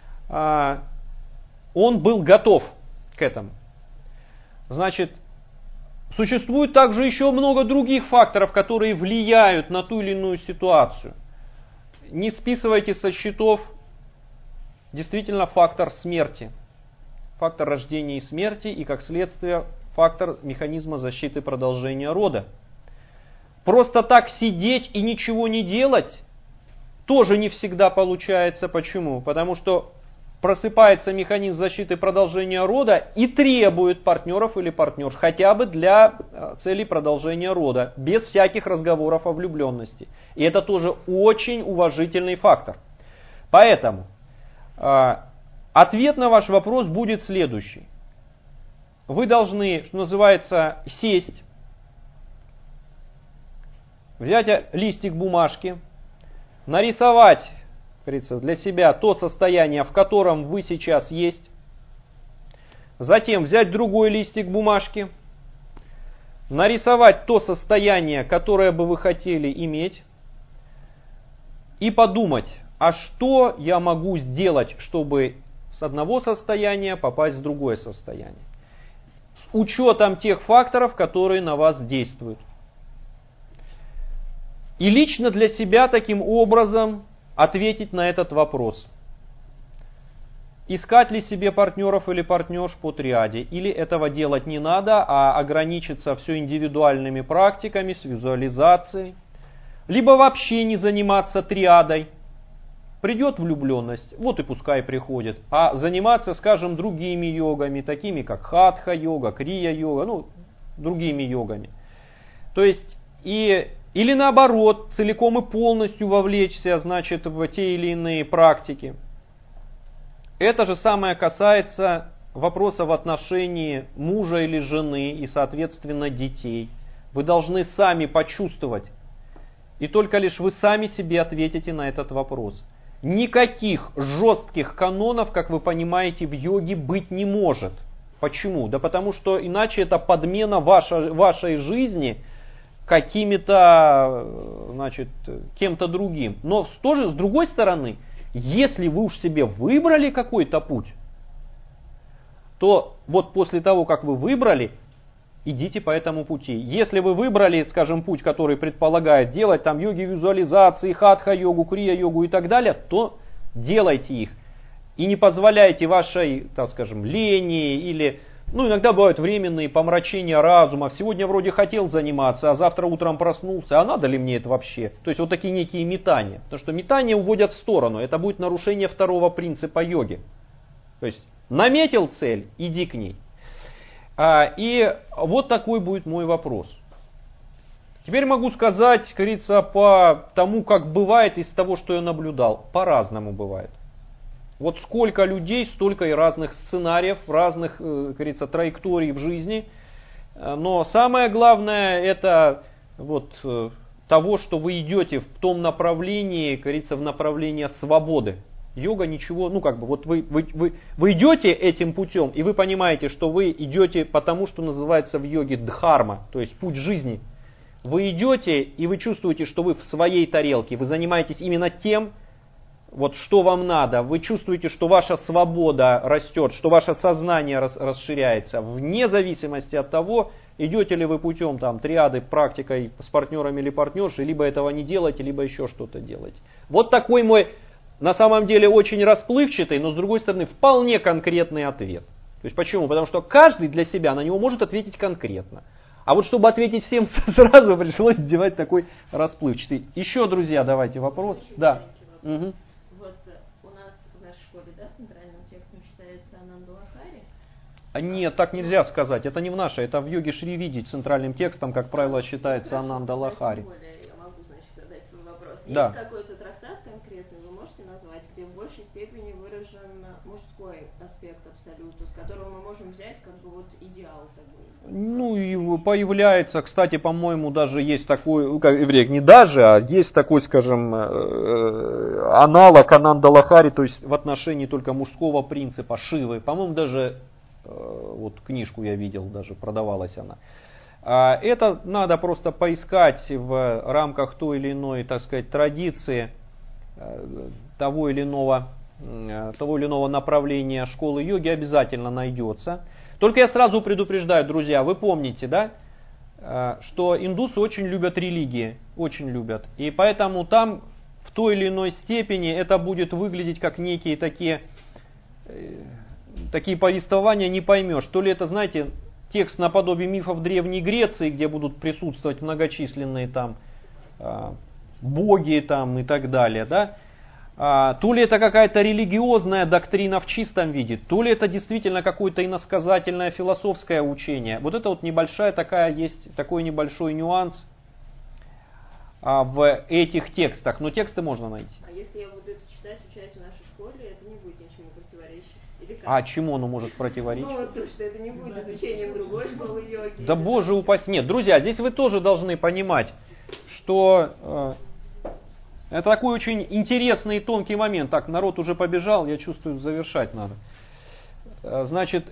он был готов к этому. Значит, существует также еще много других факторов, которые влияют на ту или иную ситуацию. Не списывайте со счетов действительно фактор смерти. Фактор рождения и смерти и, как следствие, фактор механизма защиты продолжения рода. Просто так сидеть и ничего не делать тоже не всегда получается. Почему? Потому что просыпается механизм защиты продолжения рода и требует партнеров или партнерш, хотя бы для целей продолжения рода, без всяких разговоров о влюбленности. И это тоже очень уважительный фактор. Поэтому ответ на ваш вопрос будет следующий. Вы должны, что называется, сесть, взять листик бумажки, нарисовать, говорится, для себя то состояние, в котором вы сейчас есть. Затем взять другой листик бумажки, нарисовать то состояние, которое бы вы хотели иметь, и подумать, а что я могу сделать, чтобы с одного состояния попасть в другое состояние. С учетом тех факторов, которые на вас действуют. И лично для себя таким образом ответить на этот вопрос. Искать ли себе партнеров или партнерш по триаде? Или этого делать не надо, а ограничиться все индивидуальными практиками с визуализацией? Либо вообще не заниматься триадой. Придет влюбленность, вот и пускай приходит. А заниматься, скажем, другими йогами, такими как хатха-йога, крия-йога, ну, другими йогами. То есть, или наоборот, целиком и полностью вовлечься, значит, в те или иные практики. Это же самое касается вопроса в отношении мужа или жены и, соответственно, детей. Вы должны сами почувствовать, и только лишь вы сами себе ответите на этот вопрос. Никаких жестких канонов, как вы понимаете, в йоге быть не может. Почему? Да потому что иначе это подмена вашей жизни какими-то, значит, кем-то другим. Но тоже, с другой стороны, если вы уж себе выбрали какой-то путь, то вот после того, как вы выбрали, идите по этому пути. Если вы выбрали, скажем, путь, который предполагает делать там йоги визуализации, хатха-йогу, крия-йогу и так далее, то делайте их. И не позволяйте вашей, так скажем, лени или, ну, иногда бывают временные помрачения разума. Сегодня вроде хотел заниматься, а завтра утром проснулся, а надо ли мне это вообще? То есть вот такие некие метания. Потому что метания уводят в сторону. Это будет нарушение второго принципа йоги. То есть наметил цель, иди к ней. И вот такой будет мой вопрос. Теперь могу сказать, как говорится, по тому, как бывает из того, что я наблюдал. По-разному бывает. Вот сколько людей, столько и разных сценариев, разных, как говорится, траекторий в жизни. Но самое главное это вот того, что вы идете в том направлении, как говорится, в направлении свободы. Йога ничего, ну как бы, вот вы идете этим путем, и вы понимаете, что вы идете по тому, что называется в йоге дхарма, то есть путь жизни. Вы идете, и вы чувствуете, что вы в своей тарелке, вы занимаетесь именно тем, вот что вам надо. Вы чувствуете, что ваша свобода растет, что ваше сознание расширяется, вне зависимости от того, идете ли вы путем там, триады, практикой с партнерами или партнершей, либо этого не делаете, либо еще что-то делаете. Вот такой мой, на самом деле, очень расплывчатый, но с другой стороны, вполне конкретный ответ. То есть почему? Потому что каждый для себя на него может ответить конкретно. А вот чтобы ответить всем сразу, пришлось делать такой расплывчатый. Еще, друзья, давайте вопрос. Да. Угу. Вот у нас в нашей школе, да, центральным текстом считается Ананда Лахари. Нет, так нельзя сказать. Это не в нашей, это в йоге Шри Види центральным текстом, как правило, считается Ананда Лахари. Я могу, значит, задать свой вопрос. Да. Есть какой-то трактат конкретный, вы можете назвать, где в большей степени выражен мужской аспект абсолюта, с которого мы можем взять как бы вот идеал такой? Ну и появляется, кстати, по-моему, даже есть такой, не даже, а есть такой, скажем, аналог Ананда Лахари, то есть в отношении только мужского принципа Шивы. По-моему, даже вот книжку я видел, даже продавалась она. Это надо просто поискать в рамках той или иной, так сказать, традиции того или иного направления школы йоги, обязательно найдется. Только я сразу предупреждаю, друзья, вы помните, да, что индусы очень любят религии, очень любят. И поэтому там в той или иной степени это будет выглядеть как некие такие повествования, не поймешь. То ли это, знаете, текст наподобие мифов Древней Греции, где будут присутствовать многочисленные там боги там, и так далее, да? То ли это какая-то религиозная доктрина в чистом виде, то ли это действительно какое-то иносказательное философское учение. Вот это вот небольшая такая есть, такой небольшой нюанс в этих текстах. Но тексты можно найти. А если я буду это читать, учась в нашей школе, это не будет ничему противоречить? Или как? А чему оно может противоречить? Ну, то, что это не будет изучением другой школы йоги. Да боже упаси. Нет, друзья, здесь вы тоже должны понимать, что это такой очень интересный и тонкий момент. Так, народ уже побежал, я чувствую, завершать надо. Значит,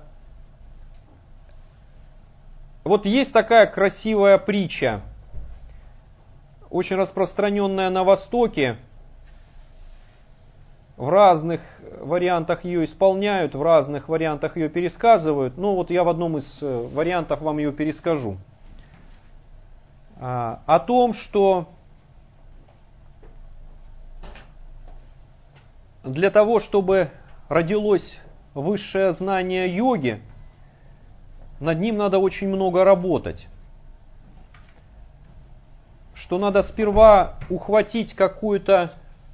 вот есть такая красивая притча, очень распространенная на Востоке. В разных вариантах ее исполняют, в разных вариантах ее пересказывают. Ну вот я в одном из вариантов вам ее перескажу. О том, что для того, чтобы родилось высшее знание йоги, над ним надо очень много работать. Что надо сперва ухватить какую-то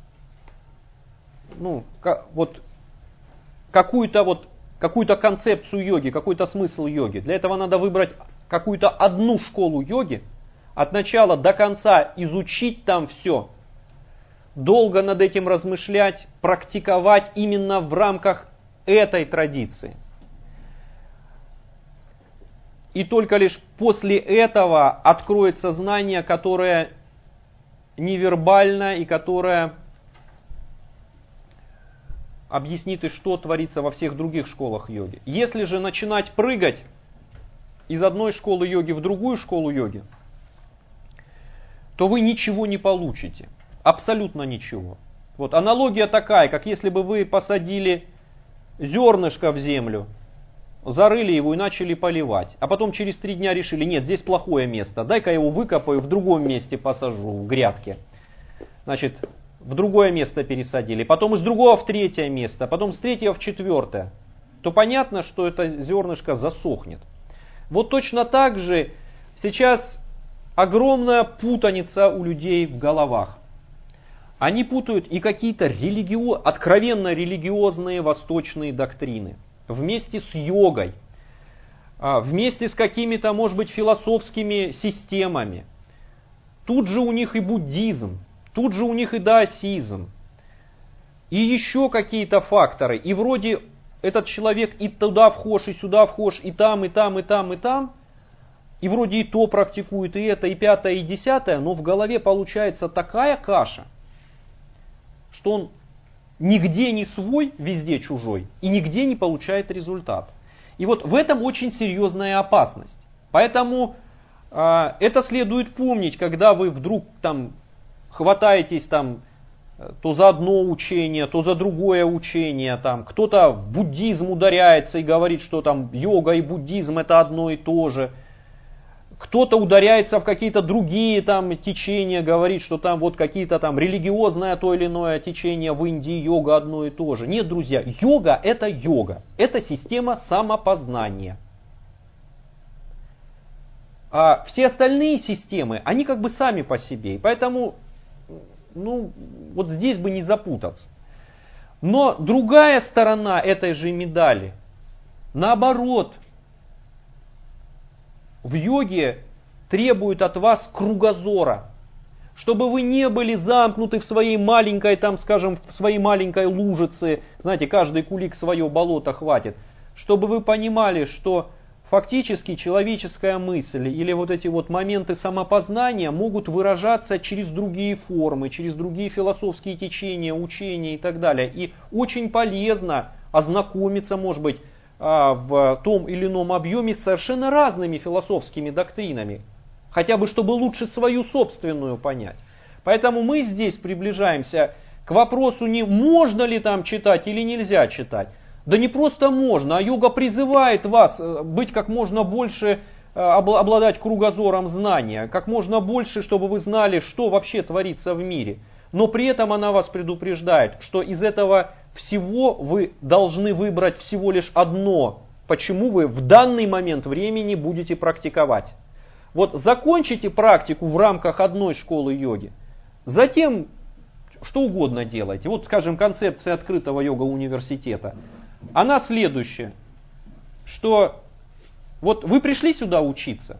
концепцию йоги, какой-то смысл йоги. Для этого надо выбрать какую-то одну школу йоги, от начала до конца изучить там все, долго над этим размышлять, практиковать именно в рамках этой традиции. И только лишь после этого откроется знание, которое невербально и которое объяснит, и что творится во всех других школах йоги. Если же начинать прыгать из одной школы йоги в другую школу йоги, то вы ничего не получите. Абсолютно ничего. Вот аналогия такая, как если бы вы посадили зернышко в землю, зарыли его и начали поливать. А потом через 3 дня решили, нет, здесь плохое место, дай-ка я его выкопаю, в другом месте посажу, в грядке. Значит, в другое место пересадили, потом из другого в 3-е место, потом с 3-го в 4-е. То понятно, что это зернышко засохнет. Вот точно так же сейчас огромная путаница у людей в головах. Они путают и какие-то откровенно религиозные восточные доктрины вместе с йогой, вместе с какими-то, может быть, философскими системами. Тут же у них и буддизм, тут же у них и даосизм, и еще какие-то факторы. И вроде этот человек и туда вхож, и сюда вхож, и там, и там, и там, и там. и вроде и то практикует, и это, и пятое, и десятое, но в голове получается такая каша, что он нигде не свой, везде чужой, и нигде не получает результат. И вот в этом очень серьезная опасность. Поэтому это следует помнить, когда вы вдруг там хватаетесь там то за одно учение, то за другое учение. Там, кто-то в буддизм ударяется и говорит, что там йога и буддизм это одно и то же. Кто-то ударяется в какие-то другие там течения, говорит, что там вот какие-то там религиозное то или иное течение в Индии, йога одно и то же. Нет, друзья, йога. Это система самопознания. А все остальные системы, они как бы сами по себе. И поэтому, вот здесь бы не запутаться. Но другая сторона этой же медали, наоборот, в йоге требует от вас кругозора, чтобы вы не были замкнуты в своей маленькой, там, скажем, в своей маленькой лужице, знаете, каждый кулик свое болото хватит, чтобы вы понимали, что фактически человеческая мысль или вот эти вот моменты самопознания могут выражаться через другие формы, через другие философские течения, учения и так далее. И очень полезно ознакомиться, может быть, в том или ином объеме с совершенно разными философскими доктринами. Хотя бы, чтобы лучше свою собственную понять. Поэтому мы здесь приближаемся к вопросу не можно ли там читать или нельзя читать. Да не просто можно, а йога призывает вас быть как можно больше, обладать кругозором знания, как можно больше, чтобы вы знали, что вообще творится в мире. Но при этом она вас предупреждает, что из этого всего вы должны выбрать всего лишь одно, почему вы в данный момент времени будете практиковать. Вот закончите практику в рамках одной школы йоги, затем что угодно делайте. Вот, скажем, концепция открытого йога-университета. Она следующая, что вот вы пришли сюда учиться,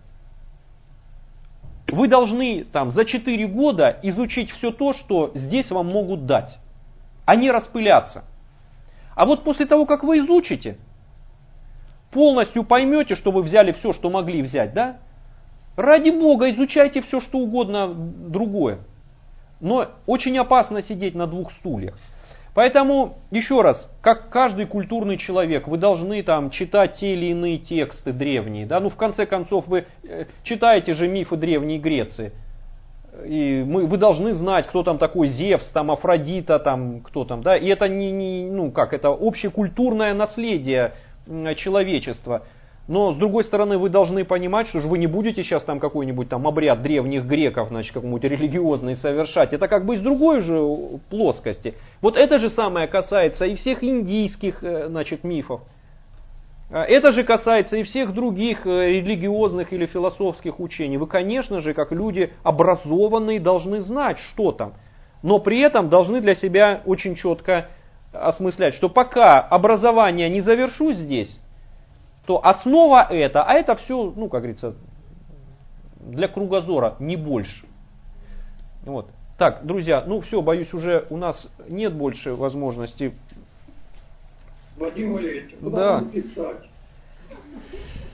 вы должны там за 4 года изучить все то, что здесь вам могут дать, а не распыляться. А вот после того, как вы изучите, полностью поймете, что вы взяли все, что могли взять, да? Ради Бога, изучайте все, что угодно другое. Но очень опасно сидеть на 2 стульях. Поэтому, еще раз, как каждый культурный человек, вы должны там читать те или иные тексты древние. Да? В конце концов, вы читаете же мифы Древней Греции. И вы должны знать, кто там такой Зевс, там Афродита, там кто там. Да? И это это общекультурное наследие человечества. Но, с другой стороны, вы должны понимать, что же вы не будете сейчас там какой-нибудь там обряд древних греков, значит, какой-нибудь религиозный совершать. Это как бы из другой же плоскости. Вот это же самое касается и всех индийских, значит, мифов. Это же касается и всех других религиозных или философских учений. Вы, конечно же, как люди образованные, должны знать, что там. Но при этом должны для себя очень четко осмыслять, что пока образование не завершу здесь, то основа это, а это все, как говорится, для кругозора, не больше. Вот. Так, друзья, все, боюсь, уже у нас нет больше возможности. Владимир Валерьевич, куда да. вам писать?